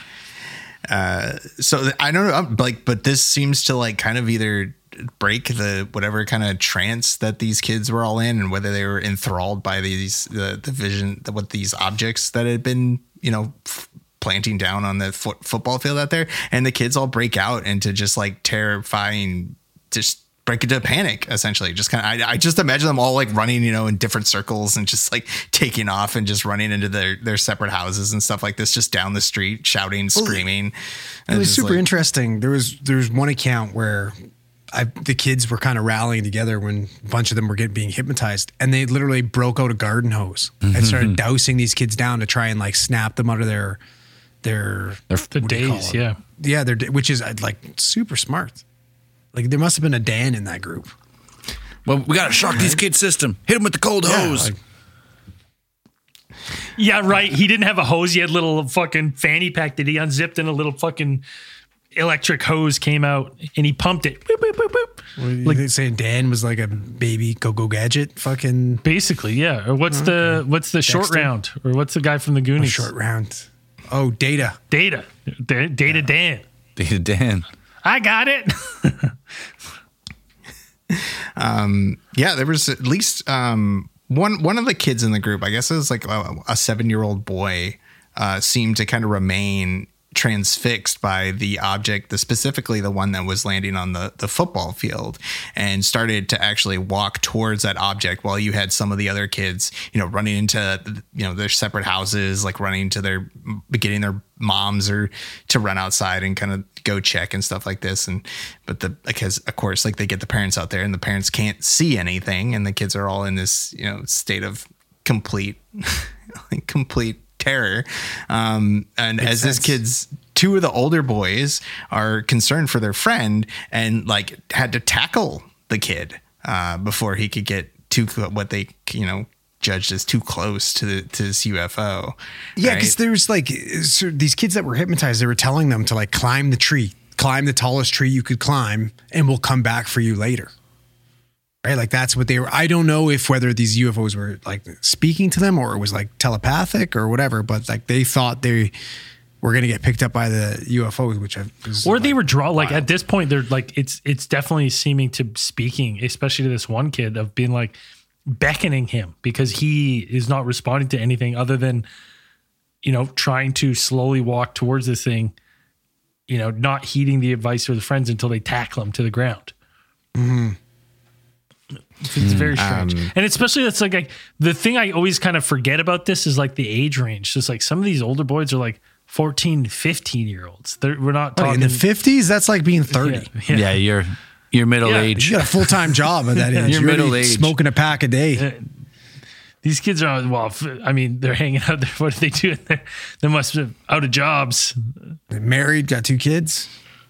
So I don't know, but this seems to like kind of either break the whatever kind of trance that these kids were all in, and whether they were enthralled by the vision, what these objects that had been planting down on the football field out there, and the kids all break out into just like terrifying, just break into panic, essentially. Just kind of, I just imagine them all like running, in different circles and just like taking off and just running into their separate houses and stuff like this, just down the street, shouting, screaming. It was super interesting. There was one account where the kids were kind of rallying together when a bunch of them were being hypnotized, and they literally broke out a garden hose and started dousing these kids down to try and like snap them out of their days. Yeah. Yeah. Which is like super smart. Like there must have been a Dan in that group. Well, we got to shock these kids' system. Hit them with the cold hose. Yeah, right. He didn't have a hose. He had a little fucking fanny pack that he unzipped, and a little fucking electric hose came out, and he pumped it. Boop, boop, boop, boop. Like they saying Dan was like a baby go gadget. Fucking basically, yeah. Or what's the short round? Or what's the guy from the Goonies? Short round. Oh, Data Dan. Data Dan. I got it. Yeah, there was at least one of the kids in the group, I guess it was like a 7-year-old boy, seemed to kind of remain transfixed by the object, specifically the one that was landing on the football field, and started to actually walk towards that object while you had some of the other kids, running into, their separate houses, like running to getting their moms or to run outside and kind of go check and stuff like this. Because of course, like they get the parents out there and the parents can't see anything. And the kids are all in this, state of complete terror. And as this kid's, two of the older boys are concerned for their friend and like had to tackle the kid before he could get to what they, judged as too close to this UFO. Yeah, because there's like these kids that were hypnotized, they were telling them to like climb the tallest tree you could climb, and we'll come back for you later. Right? Like that's what they were. I don't know whether these UFOs were like speaking to them or it was like telepathic or whatever, but like they thought they were going to get picked up by the UFOs, which they were drawn. Like at this point, they're like, it's definitely seeming to speaking, especially to this one kid, of being like beckoning him because he is not responding to anything other than, trying to slowly walk towards this thing, not heeding the advice of the friends until they tackle him to the ground. Mm-hmm. It's very strange. And especially that's like the thing I always kind of forget about this is like the age range. Just like some of these older boys are like 14, 15 year olds. We're not talking in the 50s. That's like being 30. Yeah, you're middle age. You got a full-time job at that age. You're middle age. Smoking a pack a day. These kids are, they're hanging out there. What are they doing there? They must be out of jobs. They're married, got 2 kids.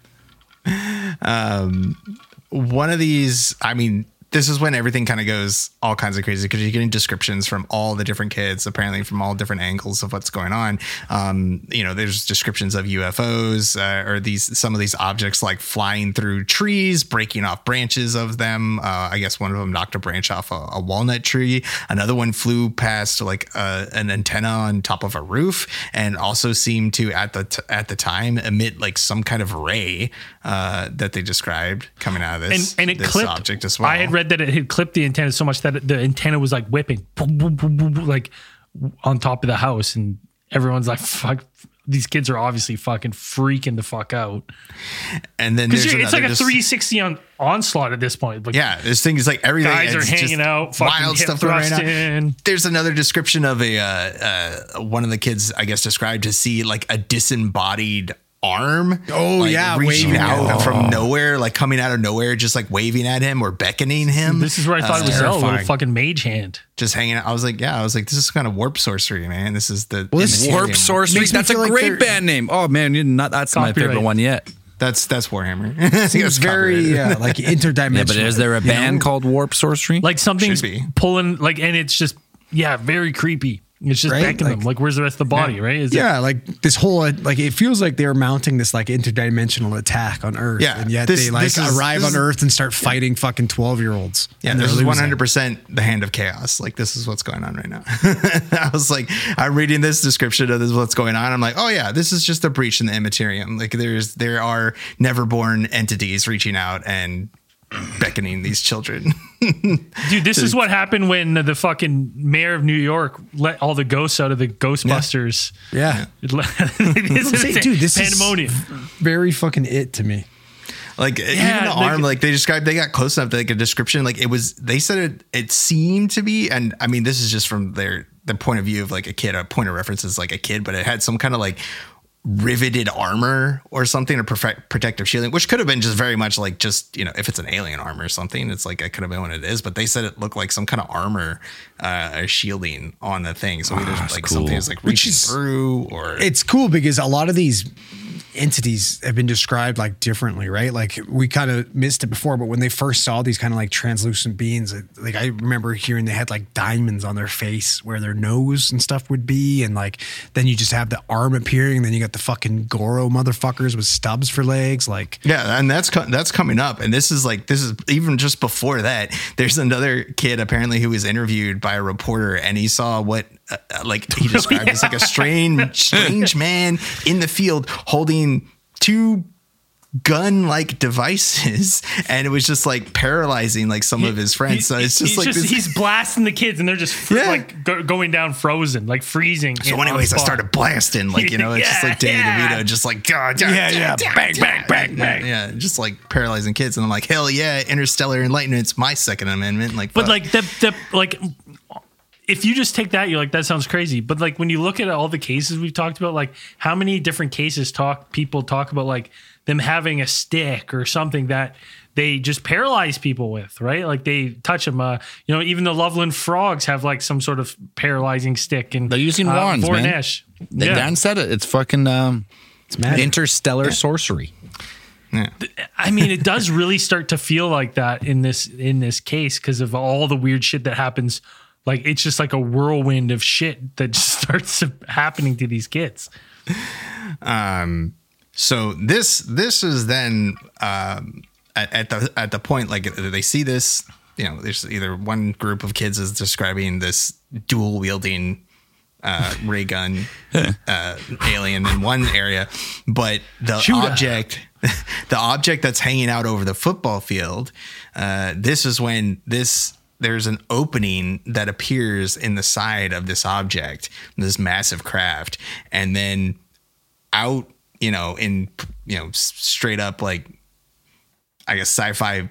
One of these, this is when everything kind of goes all kinds of crazy because you're getting descriptions from all the different kids, apparently from all different angles of what's going on. There's descriptions of UFOs or some of these objects like flying through trees, breaking off branches of them. I guess one of them knocked a branch off a walnut tree. Another one flew past like an antenna on top of a roof and also seemed to at the time emit like some kind of ray that they described coming out of this and it this clipped, object as well. I had read that it had clipped the antenna so much that the antenna was like whipping boom, boom, boom, boom, boom, like on top of the house, and everyone's like, "Fuck, these kids are obviously fucking freaking the fuck out." And then it's like a 360 onslaught at this point. Like, yeah, this thing is like everything. Guys are hanging out, wild stuff right now. There's another description of one of the kids, I guess, described to see like a disembodied arm. Reaching out from nowhere, like coming out of nowhere, just like waving at him or beckoning him. This is where I thought it was a little fucking mage hand. Just hanging out. I was like, this is kind of warp sorcery, man. This is warp sorcery. That's a great band name. Oh man, that's my favorite one yet. That's Warhammer. It's very like interdimensional. Yeah, but is there a band called Warp Sorcery? Like something's pulling, like, and it's just very creepy. It's just beckoning them. Like, where's the rest of the body, right? Like this whole, like, it feels like they're mounting this like interdimensional attack on Earth. Yeah. And yet they arrive on Earth and start fighting fucking 12-year-olds. Yeah. This is 100% the hand of chaos. Like, this is what's going on right now. I was like, I'm reading this description of this, what's going on. I'm like, oh yeah, this is just a breach in the Immaterium. Like there are never-born entities reaching out and beckoning these children. Dude, this is what happened when the fucking mayor of New York let all the ghosts out of the Ghostbusters. Yeah. Dude, this pandemonium. Is very fucking it to me. Like even the arm, like they got close enough to like a description. Like they said it seemed to be, and I mean, this is just from the point of view of like a kid, a point of reference is like a kid, but it had some kind of like riveted armor or something, or protective shielding, which could have been just very much like just, if it's an alien armor or something, it's like, it could have been what it is, but they said it looked like some kind of armor shielding on the thing. So either like cool. Something is like reaching through, or it's cool because a lot of these entities have been described like differently, right? Like we kind of missed it before, but when they first saw these kind of like translucent beings, like I remember hearing they had like diamonds on their face where their nose and stuff would be, and like then you just have the arm appearing, and then you got the fucking Goro motherfuckers with stubs for legs, like and that's coming up, and this is even just before that. There's another kid apparently who was interviewed by a reporter, and he saw what like he described as like a strange man in the field holding 2 gun-like devices, and it was just like paralyzing like some of his friends. So it's just like he's blasting the kids, and they're just going down frozen, like freezing. So anyways, I started blasting, like, you know, it's just like Danny DeVito, just like bang, bang, bang, yeah, just like paralyzing kids. And I'm like, hell yeah, interstellar enlightenment's my Second Amendment. Like, but like like, if you just take that, you're like, that sounds crazy. But like when you look at all the cases we've talked about, like how many different cases people talk about like them having a stick or something that they just paralyze people with, right? Like they touch them. You know, even the Loveland Frogs have like some sort of paralyzing stick, and they're using wands, man. Nash. Dan said it. It's fucking it's interstellar sorcery. Yeah. I mean, it does really start to feel like that in this case because of all the weird shit that happens. Like it's just like a whirlwind of shit that just starts happening to these kids. So this is then at the point, like they see this, you know, there's either one group of kids is describing this dual wielding ray gun alien in one area, but the object that's hanging out over the football field, this is when there's an opening that appears in the side of this object, this massive craft, and then out, you know, in, you know, straight up, like, I guess sci-fi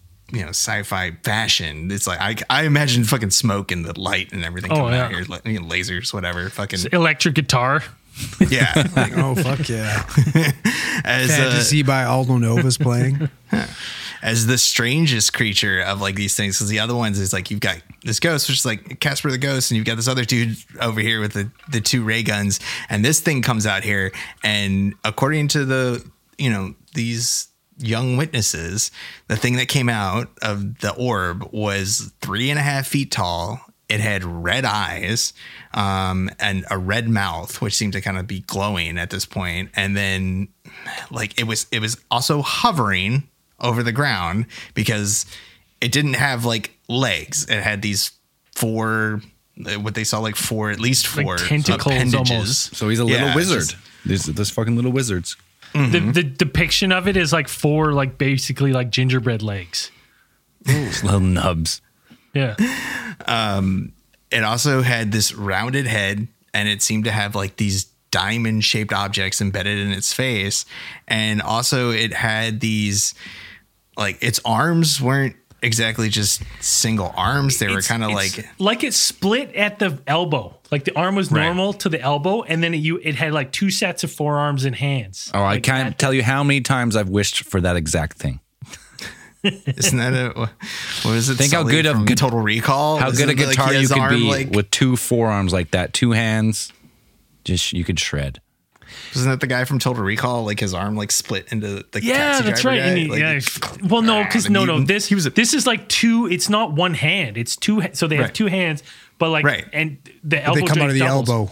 fashion. It's like, I imagine fucking smoke and the light and everything coming out here, like, you know, lasers, whatever, fucking electric guitar. Yeah. Like, oh, fuck yeah. Fantasy by Aldo Nova's playing. As the strangest creature of like these things, because the other ones is like you've got this ghost, which is like Casper the Ghost, and you've got this other dude over here with the two ray guns, and this thing comes out here, and according to the, you know, these young witnesses, the thing that came out of the orb was 3.5 feet tall. It had red eyes and a red mouth, which seemed to kind of be glowing at this point. And then like it was also hovering over the ground because it didn't have like legs. It had these at least four like tentacles almost. So he's a little wizard. This fucking little wizards. Mm-hmm. The depiction of it is like 4 like basically like gingerbread legs. Little nubs. Yeah. It also had this rounded head, and it seemed to have like these diamond shaped objects embedded in its face. And also it had these, like, its arms weren't exactly just single arms. They were kind of like it split at the elbow. Like the arm was normal to the elbow, and then it had like 2 sets of forearms and hands. Oh, I can't tell you how many times I've wished for that exact thing. Isn't that what is it? Think how good of Total Recall. How good a guitar you could be with 2 forearms like that, 2 hands. Just you could shred. Isn't that the guy from Total Recall? Like his arm like split into the taxi that's right. Well, no, because this is like 2. It's not 1 hand. It's 2. So they have 2 hands, but like and the elbow. They come out of the elbow.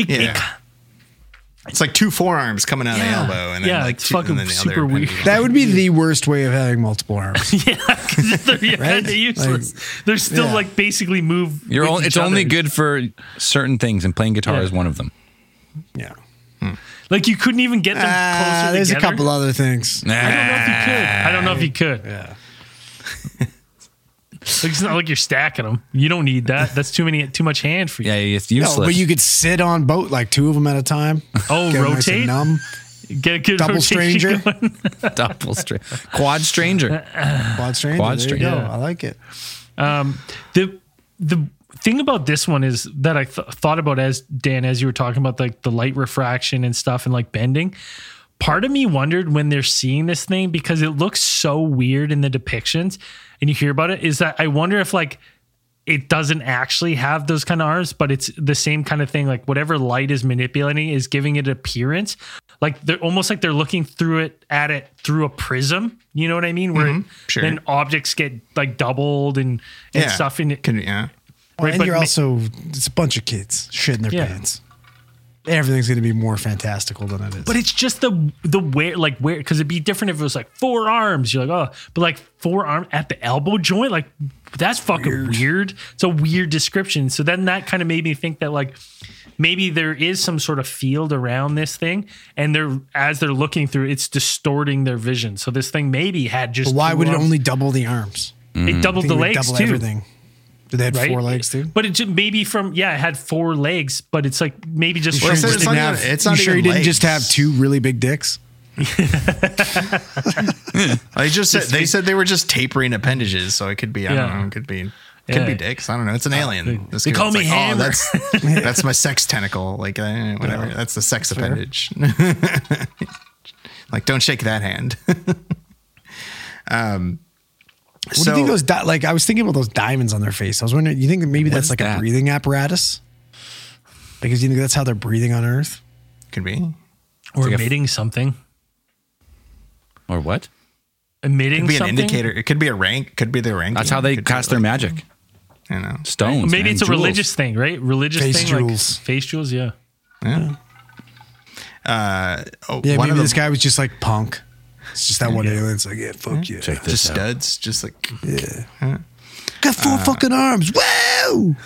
It's like 2 forearms coming out of the elbow, and then like it's fucking super weird. That would be the worst way of having multiple arms. Because they're kind of useless. They're still like basically move. It's only good for certain things, and playing guitar is one of them. Yeah. Like you couldn't even get them closer. There's together. a couple other things. I don't know if you could. Yeah. Like it's not like you're stacking them. You don't need that. That's too much hand for you. Yeah, it's useless. No, but you could sit on both, like 2 of them at a time. Oh, rotate. Numb. Get a good double stranger. Double stranger. Quad stranger. Quad stranger. There you go. I like it. The thing about this one is that I thought about as you were talking about like the light refraction and stuff and like bending. Part of me wondered when they're seeing this thing, because it looks so weird in the depictions and you hear about it, is that I wonder if like it doesn't actually have those kind of arms, but it's the same kind of thing. Like whatever light is manipulating is giving it appearance. Like they're almost like they're looking through it through a prism. You know what I mean? Where then objects get like doubled and stuff in it. Well, right, and it's a bunch of kids shitting their pants. Everything's going to be more fantastical than it is. But it's just the where, because it'd be different if it was like 4 arms. You're like, oh, but like 4 arms at the elbow joint, like that's fucking weird. It's a weird description. So then that kind of made me think that like maybe there is some sort of field around this thing, and as they're looking through, it's distorting their vision. So this thing maybe had just. But why would it arms. only double the arms? It doubled the legs double too. Everything. Did they have Right? 4 legs too? But it just maybe it had 4 legs, but it's like maybe just You from sure, it's you not didn't even- have, it's you not sure even you didn't just legs. have 2 really big dicks? They just said they said they were just tapering appendages, so it could be I don't know, it could be dicks. I don't know. It's an alien. they call me Hammer. That's my sex tentacle. Like whatever. That's the sex appendage. Like don't shake that hand. What do you think those like? I was thinking about those diamonds on their face. I was wondering. You think that maybe that's like a breathing apparatus? Because you think that's how they're breathing on Earth? Could be. or emitting something. Or what? Emitting Could be something. an indicator. It could be a rank. Could be their rank. That's how they cast their magic. You know, Stones. Maybe man, it's a jewels. religious thing, right? Religious Face thing, jewels. like face jewels. Yeah. yeah. Yeah, one maybe of this them, guy was just like punk. It's just that one alien. It's like, yeah, fuck yeah. Check this just out. studs, just like Got 4 fucking arms. Whoa!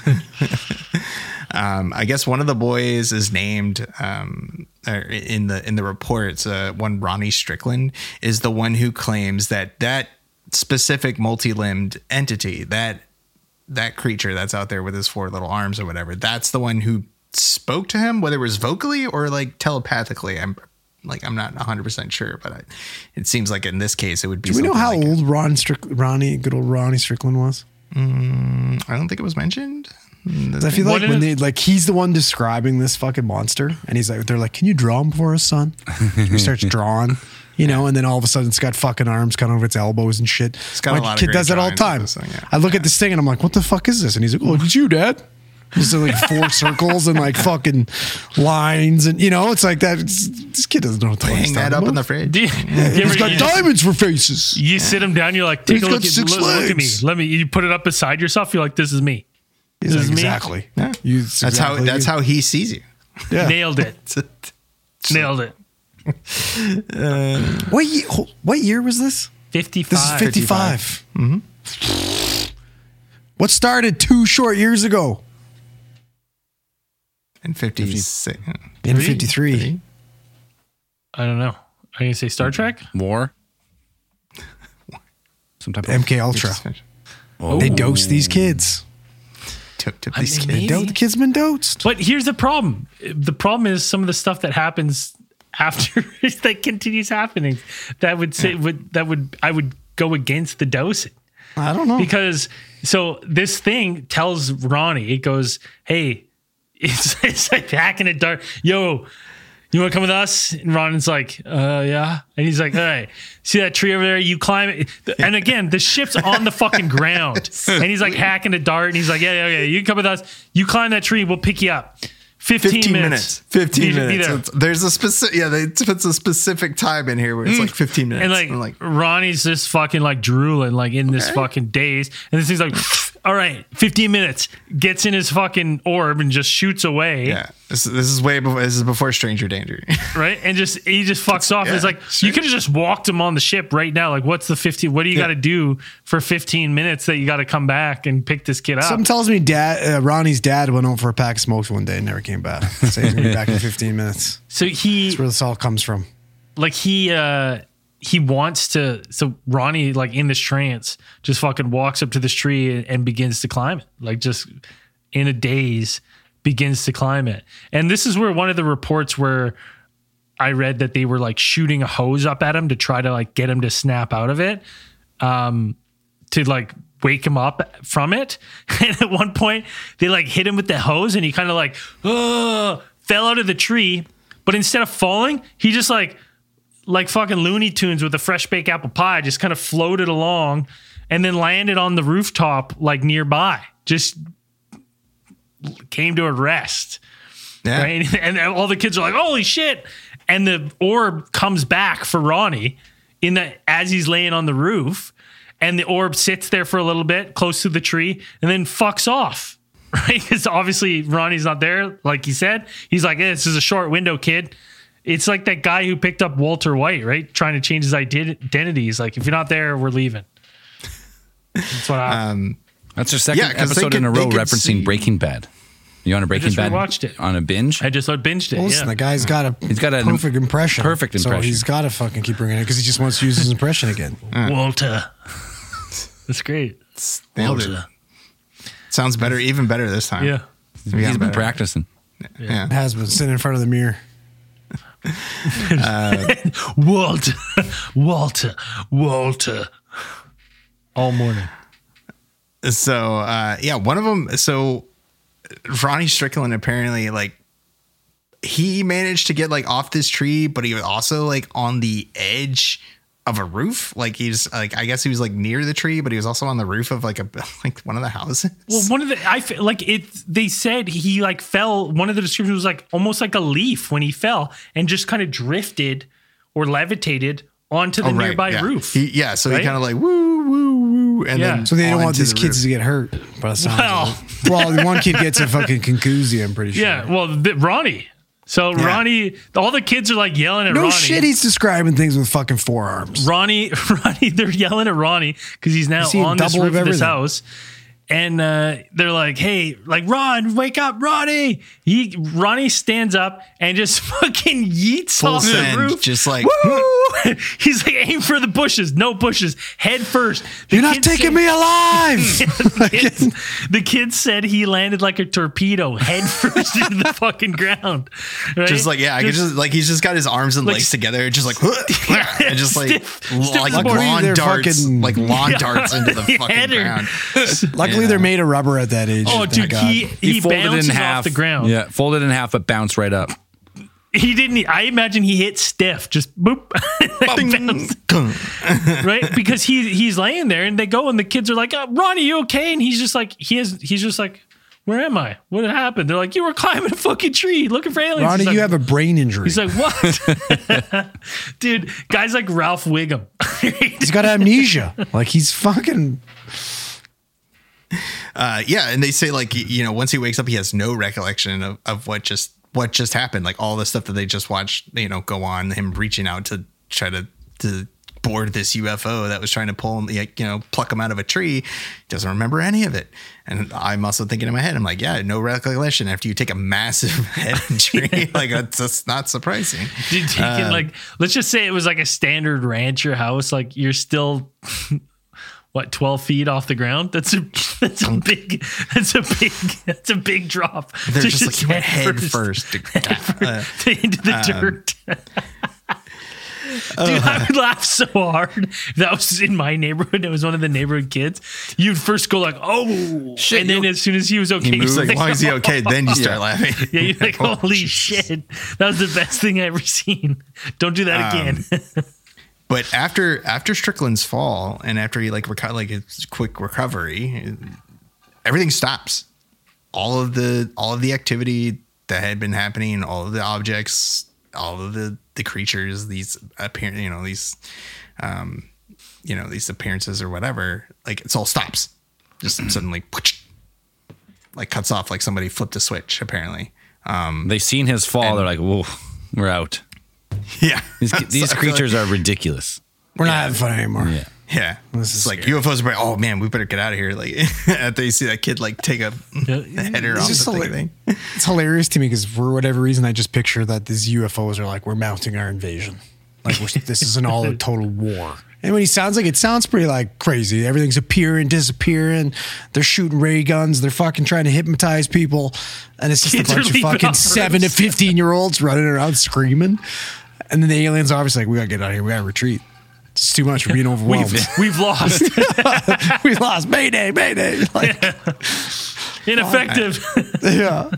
I guess one of the boys is named in the reports. One Ronnie Strickland is the one who claims that specific multi-limbed entity, that creature that's out there with his 4 little arms or whatever, that's the one who spoke to him, whether it was vocally or like telepathically. I'm not 100% sure, but it seems like in this case it would be. Do we know something how like old good old Ronnie Strickland was? I don't think it was mentioned. I feel like What when if- he's the one describing this fucking monster, and they're like, "Can you draw him for us, son?" He starts drawing, and then all of a sudden it's got fucking arms cut over its elbows and shit. got a My lot of kid great does that all the time. drawings of this thing, yeah. I look at this thing and I'm like, "What the fuck is this?" And he's like, "Oh, it's you, Dad." Just like 4 circles and like fucking lines, and it's like that. This kid doesn't know what the fuck Hang he's that talking up in about. the fridge. Do you, He's got diamonds for faces. You sit him down. You're like, take He's a got look at 6 look at me. legs. Let me. You put it up beside yourself. You're like, this is me. He's This like, is me. exactly. Yeah. That's how he sees you. Yeah. Nailed it. Nailed it. What year was this? 55. This is 55. What started 2 short years ago? In 56. In 53. I don't know. Are you gonna say Star Trek? War. Some type of MK Ultra. They dose these kids. Took I these mean, kids. maybe. The kids been dosed. But here's the problem. The problem is some of the stuff that happens after that continues happening. That would say I would go against the dosing. I don't know. Because so this thing tells Ronnie, it goes, hey, it's like hacking it dark. Yo, you want to come with us? And Ronnie's like, yeah. And he's like, all right, see that tree over there? You climb it. And again, the ship's on the fucking ground. And he's like hacking a dart. And he's like, yeah, you can come with us. You climb that tree. We'll pick you up. 15 minutes. 15 You should be minutes. there. There's a specific, it's a specific time in here where it's like 15 minutes. And like Ronnie's just fucking like drooling, like in this fucking daze. And this thing's like, all right, 15 minutes. Gets in his fucking orb and just shoots away. yeah, this is way before. This is before Stranger Danger. Right. And he just fucks off. Yeah, It's like, you could have just walked him on the ship right now. Like, what's the 15? What do you got to do for 15 minutes that you got to come back and pick this kid up? Something tells me Ronnie's dad went out for a pack of smokes one day and never came back. So he's going to be back in 15 minutes. So That's where this all comes from. like he wants to, so Ronnie, like in this trance, just fucking walks up to this tree and begins to climb it. Like just in a daze begins to climb it. And this is where one of the reports where I read that they were like shooting a hose up at him to try to like get him to snap out of it, to like wake him up from it. And at one point they like hit him with the hose and he kind of like, fell out of the tree. But instead of falling, he just like fucking Looney Tunes with a fresh baked apple pie, just kind of floated along and then landed on the rooftop like nearby. Just came to a rest. Yeah. Right? And all the kids are like, holy shit. And the orb comes back for Ronnie as he's laying on the roof. And the orb sits there for a little bit close to the tree and then fucks off. Right? Because obviously Ronnie's not there. Like he said, he's like, hey, this is a short window, kid. It's like that guy who picked up Walter White, right? Trying to change his identity. He's like, if you're not there, we're leaving. That's what happened. That's their second 'cause episode in a they row could referencing see- Breaking Bad. You on a Breaking Bad? Watched it On a binge? I just binged it. Listen, the guy's got a perfect impression. Perfect impression. So he's got to fucking keep bringing it because he just wants to use his impression again. Walter. That's great. Nailed it. Sounds better, even better this time. Yeah. He's been practicing. Yeah. Has been sitting in front of the mirror. Walter. All morning. So, one of them. So, Ronnie Strickland apparently, like, he managed to get, like, off this tree, but he was also, like, on the edge of a roof. Like, he's, like, I guess he was, like, near the tree, but he was also on the roof of, like, one of the houses. Well, they said he, like, fell. One of the descriptions was, like, almost like a leaf when he fell and just kind of drifted or levitated onto the nearby roof. So he kind of, like, woo, woo, woo. And then so they don't want these kids to get hurt. But well, one kid gets a fucking concussion, I'm pretty sure. Yeah, well, Ronnie. So Ronnie, all the kids are like yelling at Ronnie. No shit, he's describing things with fucking forearms. Ronnie, they're yelling at Ronnie because he's now on this roof of this house. And they're like, hey, like, Ron, wake up, Ronnie. Ronnie stands up and just fucking yeets off the roof. Just like, woo! He's like, aim for the bushes. No bushes. Head first. You're not taking me alive. The kids said he landed like a torpedo head first into the fucking ground. Right? Just like, I could just, like, he's just got his arms and legs together. Just like, and just like, lawn darts into the fucking ground. Luckily, they're made of rubber at that age. Oh, dude, he folded in half off the ground. Yeah, folded in half, but bounced right up. He didn't. I imagine he hit stiff, just boop, right? Because he's laying there, and they go, and the kids are like, "Ronnie, you okay?" And he's just like, he's just like, "Where am I? What happened?" They're like, "You were climbing a fucking tree, looking for aliens." Ronnie, you have a brain injury. He's like, "What?" Dude, guys like Ralph Wiggum. He's got amnesia. Like, he's fucking. And they say, like, once he wakes up, he has no recollection of what just happened. Like, all the stuff that they just watched, go on, him reaching out to try to board this UFO that was trying to pull him, pluck him out of a tree. Doesn't remember any of it. And I'm also thinking in my head, I'm like, yeah, no recollection after you take a massive head injury. Like, that's not surprising. Dude, let's just say it was like a standard rancher house. Like, you're still 12 feet off the ground? That's a big drop. They're just like, you went head first into the dirt. Dude, I would laugh so hard if that was in my neighborhood. It was one of the neighborhood kids. You'd first go like, "Oh shit!" And then as soon as he was okay, he's like, "Why is he okay?" Then you start laughing. Yeah, you're like, "Holy shit!" That was the best thing I ever seen. Don't do that again. But after Strickland's fall, and after he his quick recovery, everything stops. All of the activity that had been happening, all of the objects, all of the creatures, these appearances or whatever, like, it's all stops. Just suddenly, like, cuts off, like somebody flipped a switch. Apparently, they've seen his fall. They're like, "Whoa, we're out." Yeah, these creatures are ridiculous. We're not having fun anymore. Yeah. It's like scary. UFOs are, oh man, we better get out of here. Like, after you see that kid like take a header off the thing. It's hilarious to me because for whatever reason, I just picture that these UFOs are like, we're mounting our invasion. Like, this is a total war. And when he sounds like, it sounds pretty like crazy. Everything's appearing, disappearing. They're shooting ray guns. They're fucking trying to hypnotize people. And it's just a bunch of fucking 7 to 15-year-olds running around screaming. And then the aliens are obviously like, we got to get out of here. We got to retreat. It's too much. We're being overwhelmed. We've lost. We've lost. Mayday, mayday. Like, ineffective. Yeah.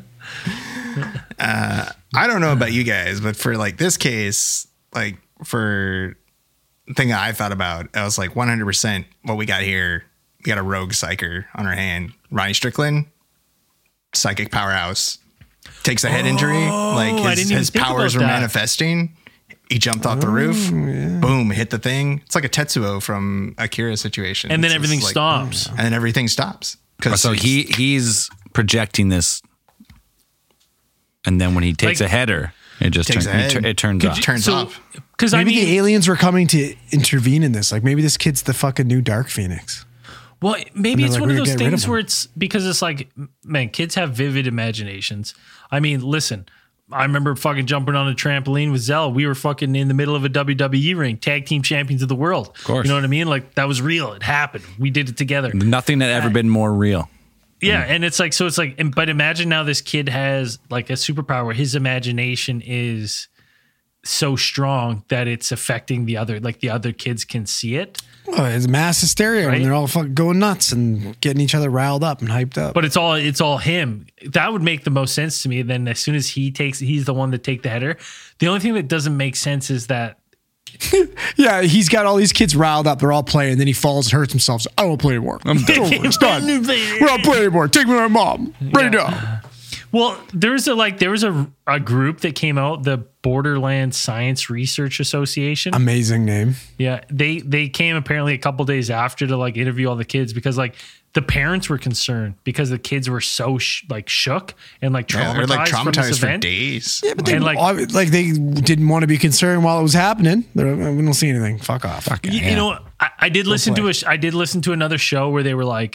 I don't know about you guys, but for like this case, like for the thing that I thought about, I was like 100% what we got here. We got a rogue psyker on our hand. Ronnie Strickland, psychic powerhouse, takes a head injury. Like his powers were manifesting. He jumped off the roof, boom, hit the thing. It's like a Tetsuo from Akira situation. And then everything stops. And then everything stops. So he's projecting this. And then when he takes a header, it just turns off. Turns off. Because maybe the aliens were coming to intervene in this. Like maybe this kid's the fucking new Dark Phoenix. Well, maybe it's like, one of we're those gonna get rid of things them. where it's because it's like, man, kids have vivid imaginations. I mean, listen, I remember fucking jumping on a trampoline with Zell. We were fucking in the middle of a WWE ring, tag team champions of the world. Of course. You know what I mean? Like, that was real. It happened. We did it together. Nothing had ever been more real. Yeah. And it's like, so it's like, but imagine now this kid has like a superpower where his imagination is so strong that it's affecting the other kids can see it. Oh, it's mass hysteria Right? when they're all fucking going nuts and getting each other riled up and hyped up. But it's all him. That would make the most sense to me. Then as soon as he's the one to take the header. The only thing that doesn't make sense is that yeah, he's got all these kids riled up. They're all playing. Then he falls and hurts himself. So, I won't play anymore. It's over. It's done. We're not playing anymore. Take me to my mom. Right now. well, there was a group that came out, the Borderlands Science Research Association. Amazing name. Yeah, they came apparently a couple days after to like interview all the kids because like the parents were concerned because the kids were so shook and like traumatized, they're like from this traumatized for event. days. Yeah, but they, And, like they didn't want to be concerned while it was happening. We don't see anything. Fuck off. You know, I did listen to I did listen to another show where they were like,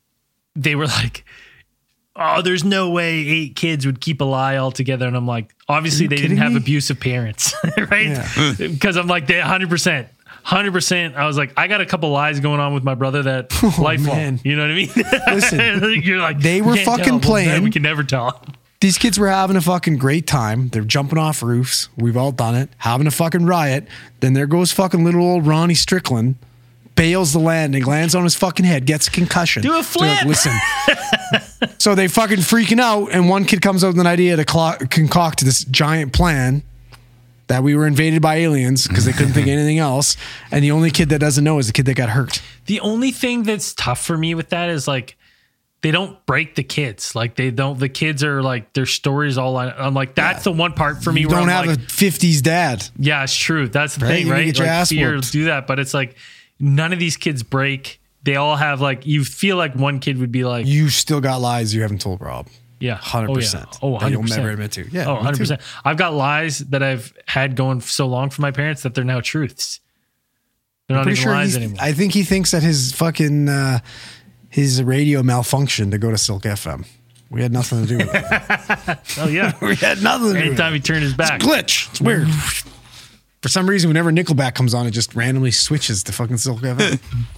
oh, there's no way 8 kids would keep a lie all together. And I'm like, obviously they didn't kidding have me? abusive parents, right? Because I'm like, they 100%. I was like, I got a couple lies going on with my brother that lifelong. man. You know what I mean? Listen, you're like, they were "You can't fucking tell." Well, playing. we can never tell. These kids were having a fucking great time. They're jumping off roofs. We've all done it. Having a fucking riot. Then there goes fucking little old Ronnie Strickland. Bails the landing, lands on his fucking head, gets a concussion. Do a flip. So, like, listen. So they fucking freaking out, and one kid comes up with an idea to concoct this giant plan that we were invaded by aliens because they couldn't think of anything else. And the only kid that doesn't know is the kid that got hurt. The only thing that's tough for me with that is like, they don't break the kids. Like the kids are like, their stories all on. I'm like, that's the one part for me You where don't I'm have like, a 50s dad. yeah, it's true. That's the Right? thing, You right? get your Like, ass fear whooped. do that, but it's like none of these kids break. They all have like, you feel like one kid would be like, You still got lies you haven't told Rob. yeah, 100%. Oh, 100%. That you'll never admit to. Yeah, Oh, me too. 100%. I've got lies that I've had going so long from my parents that they're now truths. They're not Pretty even sure lies he's- anymore. I think he thinks that his fucking his radio malfunctioned to go to Silk FM. We had nothing to do with it. Oh yeah. We had nothing to do with it. Anytime he turned his back. Glitch. It's weird. For some reason, whenever Nickelback comes on, it just randomly switches to fucking Silk FM.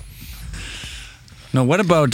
No, what about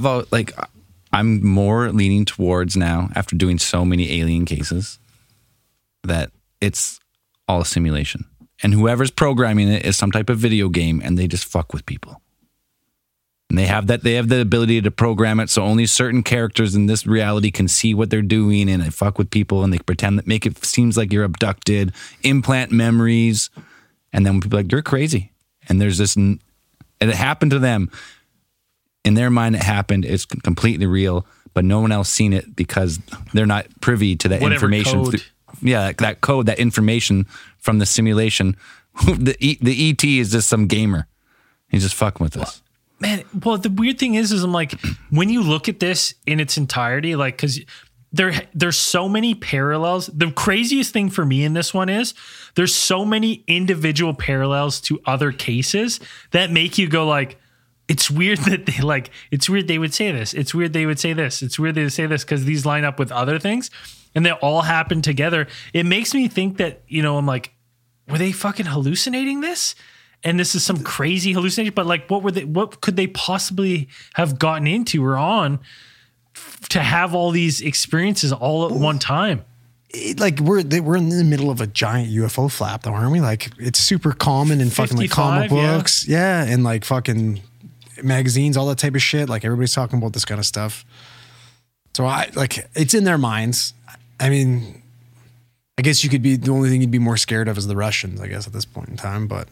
I'm more leaning towards now after doing so many alien cases that it's all a simulation. And whoever's programming it is some type of video game and they just fuck with people. And they have the ability to program it so only certain characters in this reality can see what they're doing and they fuck with people and they pretend that make it seems like you're abducted, implant memories, and then when people are like, you're crazy. And there's this, and it happened to them. In their mind, it happened. It's completely real, but no one else seen it because they're not privy to that Whatever information. code. Yeah, that code, that information from the simulation. The ET is just some gamer. He's just fucking with us. Man, well, the weird thing is I'm like, when you look at this in its entirety, like, because there's so many parallels. The craziest thing for me in this one is there's so many individual parallels to other cases that make you go like, it's weird that it's weird they would say this. It's weird they would say this. It's weird they would say this because these line up with other things and they all happen together. It makes me think that, I'm like, were they fucking hallucinating this? And this is some crazy hallucination, but like, what could they possibly have gotten into or on to have all these experiences all at one time? We're in the middle of a giant UFO flap, though, aren't we? Like, it's super common in fucking like 55, comic books, yeah, and like fucking magazines, all that type of shit. Like everybody's talking about this kind of stuff. So it's in their minds. I mean, I guess the only thing you'd be more scared of is the Russians, I guess, at this point in time. But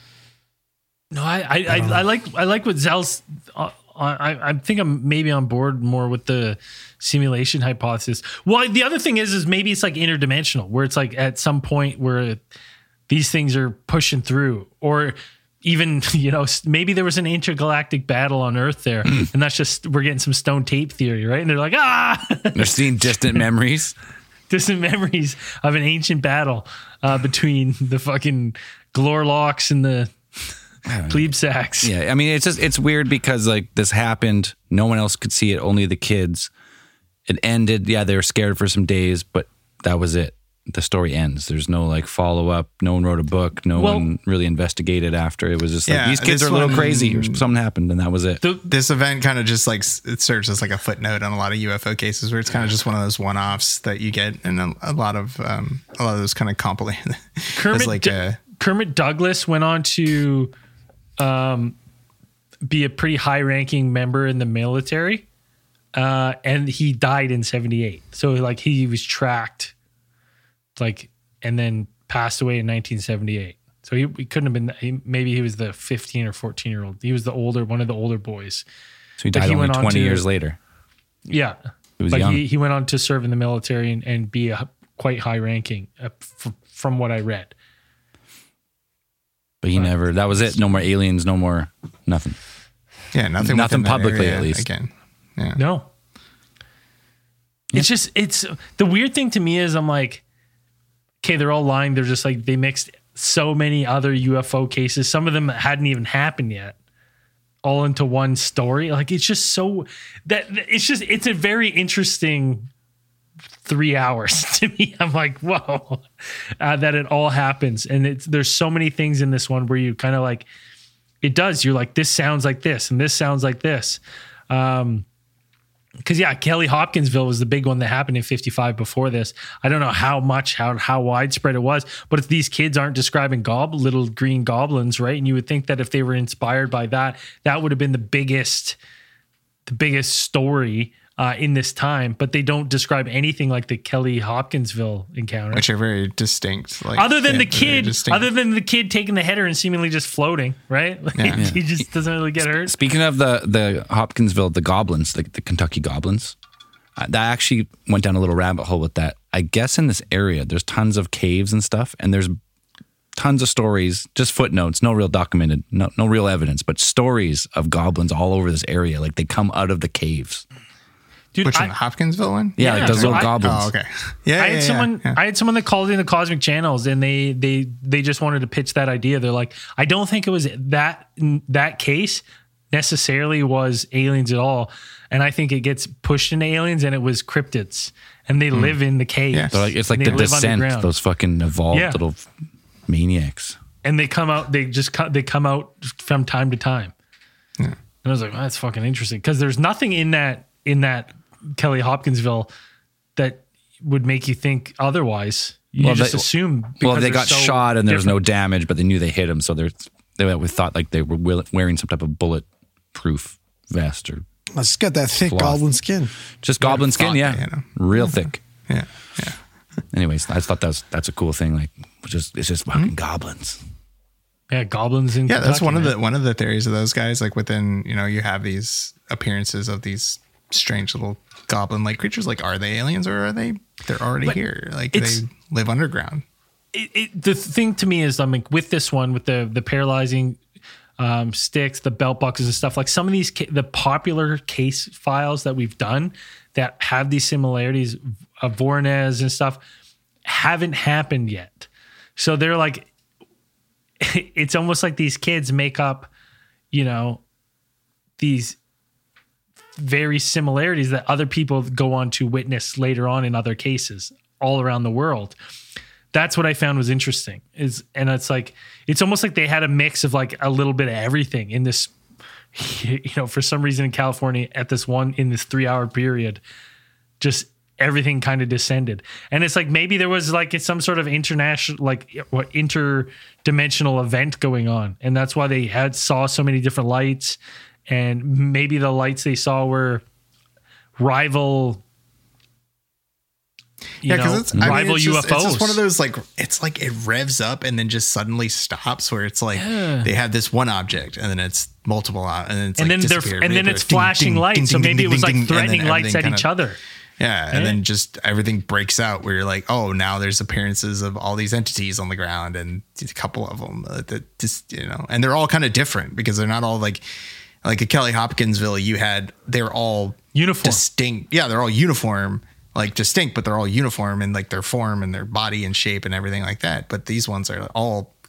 no, I like what Zell's. I think I'm maybe on board more with the simulation hypothesis. Well, the other thing is maybe it's like interdimensional, where it's like at some point where these things are pushing through, or even, maybe there was an intergalactic battle on Earth there, and that's just, we're getting some stone tape theory, right? And they're like, They're seeing distant memories. Distant memories of an ancient battle between the fucking Glorlocks and the Plebe sacks. Yeah, I mean, it's weird because like this happened, no one else could see it, only the kids. It ended. Yeah, they were scared for some days, but that was it. The story ends. There's no like follow up. No one wrote a book. No one really investigated after. It was just like these kids are a little crazy or something happened, and that was it. This event kind of just like it serves as like a footnote on a lot of UFO cases where it's kind of just one of those one offs that you get, and a lot of those kind of compilated. Kermit Douglas went on to be a pretty high ranking member in the military, and he died in 1978. So like he was tracked. Like, and then passed away in 1978. So he couldn't have been, maybe he was the 15 or 14-year-old. He was one of the older boys. So he died only 20 years later. Yeah. He was young. He went on to serve in the military and be quite high ranking from what I read. But that was it. No more aliens, no more, nothing. Yeah, nothing publicly at least. Again. Yeah. No. It's the weird thing to me is I'm like, okay, they're all lying. They're just like, they mixed so many other UFO cases. Some of them hadn't even happened yet, all into one story. Like, it's just it's a very interesting 3 hours to me. I'm like, whoa, that it all happens. And there's so many things in this one where you kind of like, you're like, this sounds like this and this sounds like this. Because Kelly Hopkinsville was the big one that happened in 1955 before this. I don't know how widespread it was, but if these kids aren't describing little green goblins, right? And you would think that if they were inspired by that would have been the biggest story in this time. But they don't describe anything like the Kelly Hopkinsville encounter, which are very distinct. Like, other than the kid taking the header and seemingly just floating, right? Like, he just doesn't really get hurt. Speaking of the Hopkinsville, the goblins, the Kentucky goblins, that actually went down a little rabbit hole with that. I guess in this area, there's tons of caves and stuff, and there's tons of stories, just footnotes, no real documented, no real evidence, but stories of goblins all over this area. Like they come out of the caves. Dude, which one, the Hopkinsville one? Yeah, like those little goblins. Oh, okay. Yeah, I had someone that called in the Cosmic Channels, and they just wanted to pitch that idea. They're like, I don't think it was that case necessarily was aliens at all, and I think it gets pushed into aliens, and it was cryptids, and they live in the caves. Yeah. Like, it's like the Descent, those fucking evolved little maniacs, and they come out. They come out from time to time. Yeah. And I was like, that's fucking interesting because there's nothing in that Kelly Hopkinsville that would make you think otherwise. You just assume. Well, they got shot and there was no damage, but they knew they hit them, so they thought like they were wearing some type of bulletproof vest or. Let's get that thick goblin skin. Just goblin skin, real thick. Yeah. Anyways, I thought that's a cool thing. Like, it's just fucking goblins. Yeah, goblins in Kentucky, that's one of the theories of those guys. Like within, you have these appearances of these strange little goblin-like creatures. Like, are they aliens or are they're already here? Like, they live underground. The thing to me is, I'm like, with this one, with the paralyzing sticks, the belt buckles and stuff, like some of these, the popular case files that we've done that have these similarities of Voronezh and stuff haven't happened yet. So they're like, it's almost like these kids make up, these very similarities that other people go on to witness later on in other cases all around the world. That's what I found was interesting and it's like, it's almost like they had a mix of like a little bit of everything in this, for some reason in California in this 3-hour period, just everything kind of descended. And it's like, maybe there was like some sort of international, like interdimensional event going on. And that's why they saw so many different lights. And maybe the lights they saw were rival, because rival UFOs. It's just one of those, like, it's like it revs up and then just suddenly stops, where it's like they have this one object and then it's multiple, and then it's flashing lights. So maybe it was like threatening lights at each other. Yeah, and then just everything breaks out where you're like, oh, now there's appearances of all these entities on the ground, and a couple of them that just, and they're all kind of different because they're not all like a Kelly Hopkinsville. They're all uniform, distinct. Yeah, they're all uniform, like distinct, but they're all uniform in like their form and their body and shape and everything like that. But these ones are all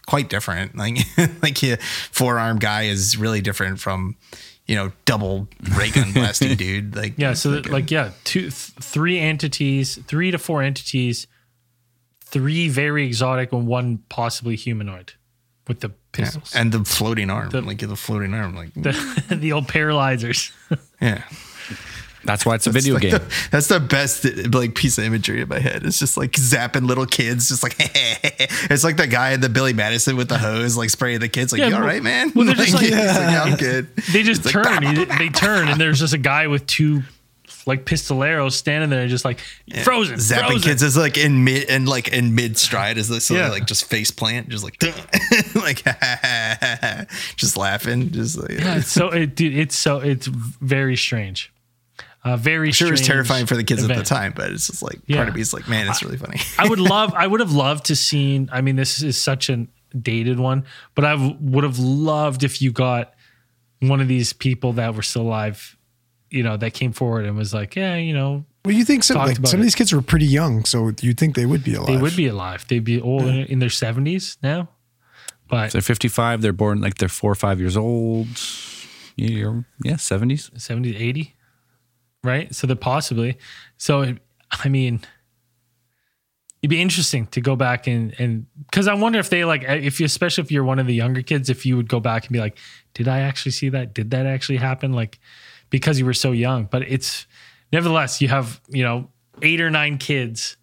quite different. Like like a four-arm guy is really different from, you know, double ray gun blasting dude. Like so three to four entities, three very exotic and one possibly humanoid with the pistols and the floating arm. The floating arm, like the old paralyzers. Yeah. That's why it's a video game. That's the best like piece of imagery in my head. It's just like zapping little kids, just like it's like the guy in the Billy Madison with the hose, like spraying the kids. Like, you all right, man? Well, they're just like, yeah, I'm good. They just turn. They turn, and there's just a guy with two like pistoleros standing there, just like frozen. Zapping kids is like in mid stride, is this they like just face plant, just like like just laughing, just like it's very strange. Very I'm sure it was terrifying for the kids event. at the time, but it's just like part of me is like, man, it's really funny. I would have loved to seen. I mean, this is such a dated one, but I would have loved if you got one of these people that were still alive, you know, that came forward and was like, yeah, you know. Well, you think some of these kids were pretty young, so you'd think they would be alive. They would be alive. They'd be old in their 70s now. But if they're 55, they're born like they're 4 or 5 years old. Yeah, 70s, 70s, 80. Right. So they're possibly. So, I mean, it'd be interesting to go back and because I wonder if they like, especially if you're one of the younger kids, if you would go back and be like, did I actually see that? Did that actually happen? Like, because you were so young. But it's nevertheless, you have, you know, 8 or 9 kids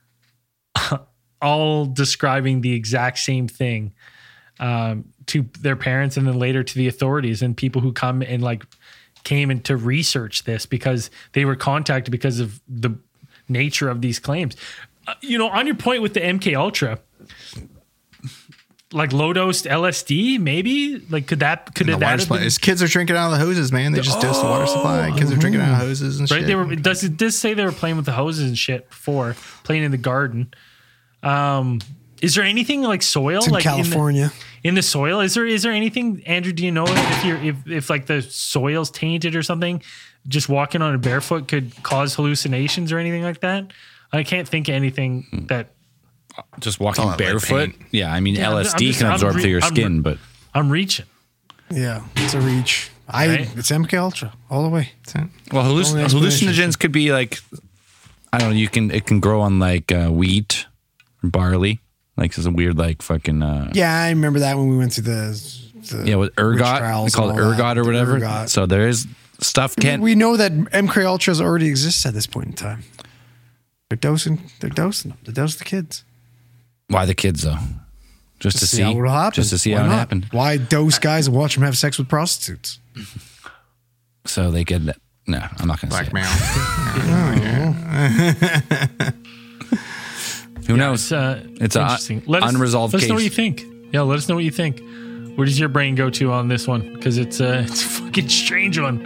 all describing the exact same thing to their parents and then later to the authorities and people who come and like came in to research this because they were contacted because of the nature of these claims. You know, on your point with the MK Ultra, like low dosed LSD, maybe like could that have been? Kids are drinking out of the hoses, man. They just dosed the water supply. Kids are drinking out of hoses and shit. Right? It does say they were playing with the hoses and shit before playing in the garden. Is there anything like soil, it's in like California? In the soil, is there anything, Andrew? Do you know if like the soil's tainted or something? Just walking on it barefoot could cause hallucinations or anything like that. I can't think of anything that. Just walking barefoot. Yeah, I mean LSD can absorb through your skin, but I'm reaching. Yeah, it's a reach. It's MK Ultra all the way. Well, hallucinogens could be like, I don't know. It can grow on like wheat, barley. Like it's a weird like fucking. Yeah, I remember that when we went to the with ergot. They call it ergot or whatever. Ergot. So there is stuff. We know that MK Ultras already exists at this point in time. They're dosing them. They're dosing the kids. Why the kids though? Just to see what will happen. Just to see how it happened. Why dose guys and watch them have sex with prostitutes? So they could. No, I'm not going to say blackmail. Who knows? It's interesting. Unresolved case. Let us know what you think. Yeah, let us know what you think. Where does your brain go to on this one? Because it's a fucking strange one.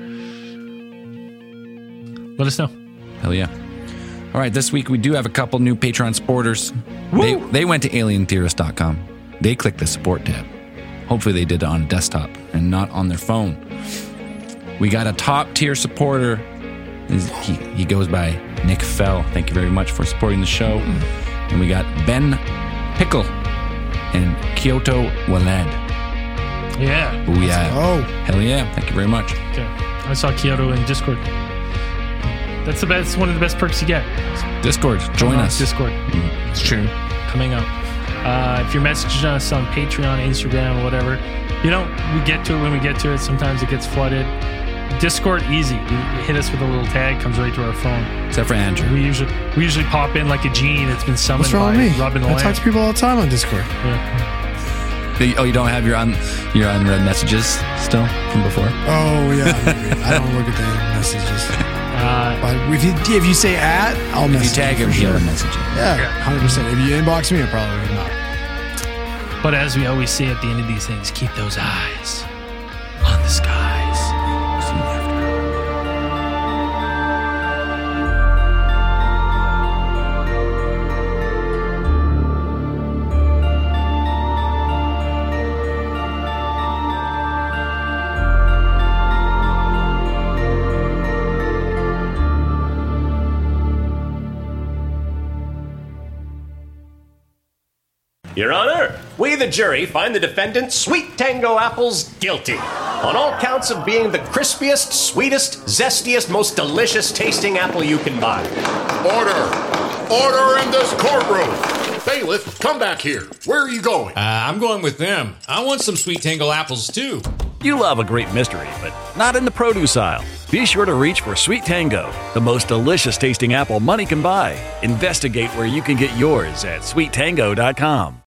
Let us know. Hell yeah. All right, this week we do have a couple new Patreon supporters. They went to alientheorist.com. They clicked the support tab. Hopefully they did it on a desktop and not on their phone. We got a top tier supporter. He goes by Nick Fell. Thank you very much for supporting the show. And we got Ben Pickle and Kyoto Walad. Yeah. Booyah. Oh. Hell yeah. Thank you very much. Okay. I saw Kyoto in Discord. That's the best. One of the best perks you get. Discord. Join us. Discord. It's true. Coming up. If you're messaging us on Patreon, Instagram, or whatever, you know, we get to it when we get to it. Sometimes it gets flooded. Discord, easy. You hit us with a little tag, comes right to our phone. Except for Andrew. We usually pop in like a genie that's been summoned. What's wrong by with me? Robin the I Lamb. talk to people all the time on Discord. Yeah. Oh, you don't have your unread messages still from before? Oh yeah, maybe. I don't look at the messages. But if you say @ I'll message. If you tag him, he'll message you. Yeah, 100%. If you inbox me, I probably would not. But as we always say at the end of these things, keep those eyes on the skies. Your Honor, we, the jury, find the defendant, Sweet Tango Apples, guilty on all counts of being the crispiest, sweetest, zestiest, most delicious tasting apple you can buy. Order in this courtroom. Bailiff, come back here. Where are you going? I'm going with them. I want some Sweet Tango apples, too. You love a great mystery, but not in the produce aisle. Be sure to reach for Sweet Tango, the most delicious tasting apple money can buy. Investigate where you can get yours at sweettango.com.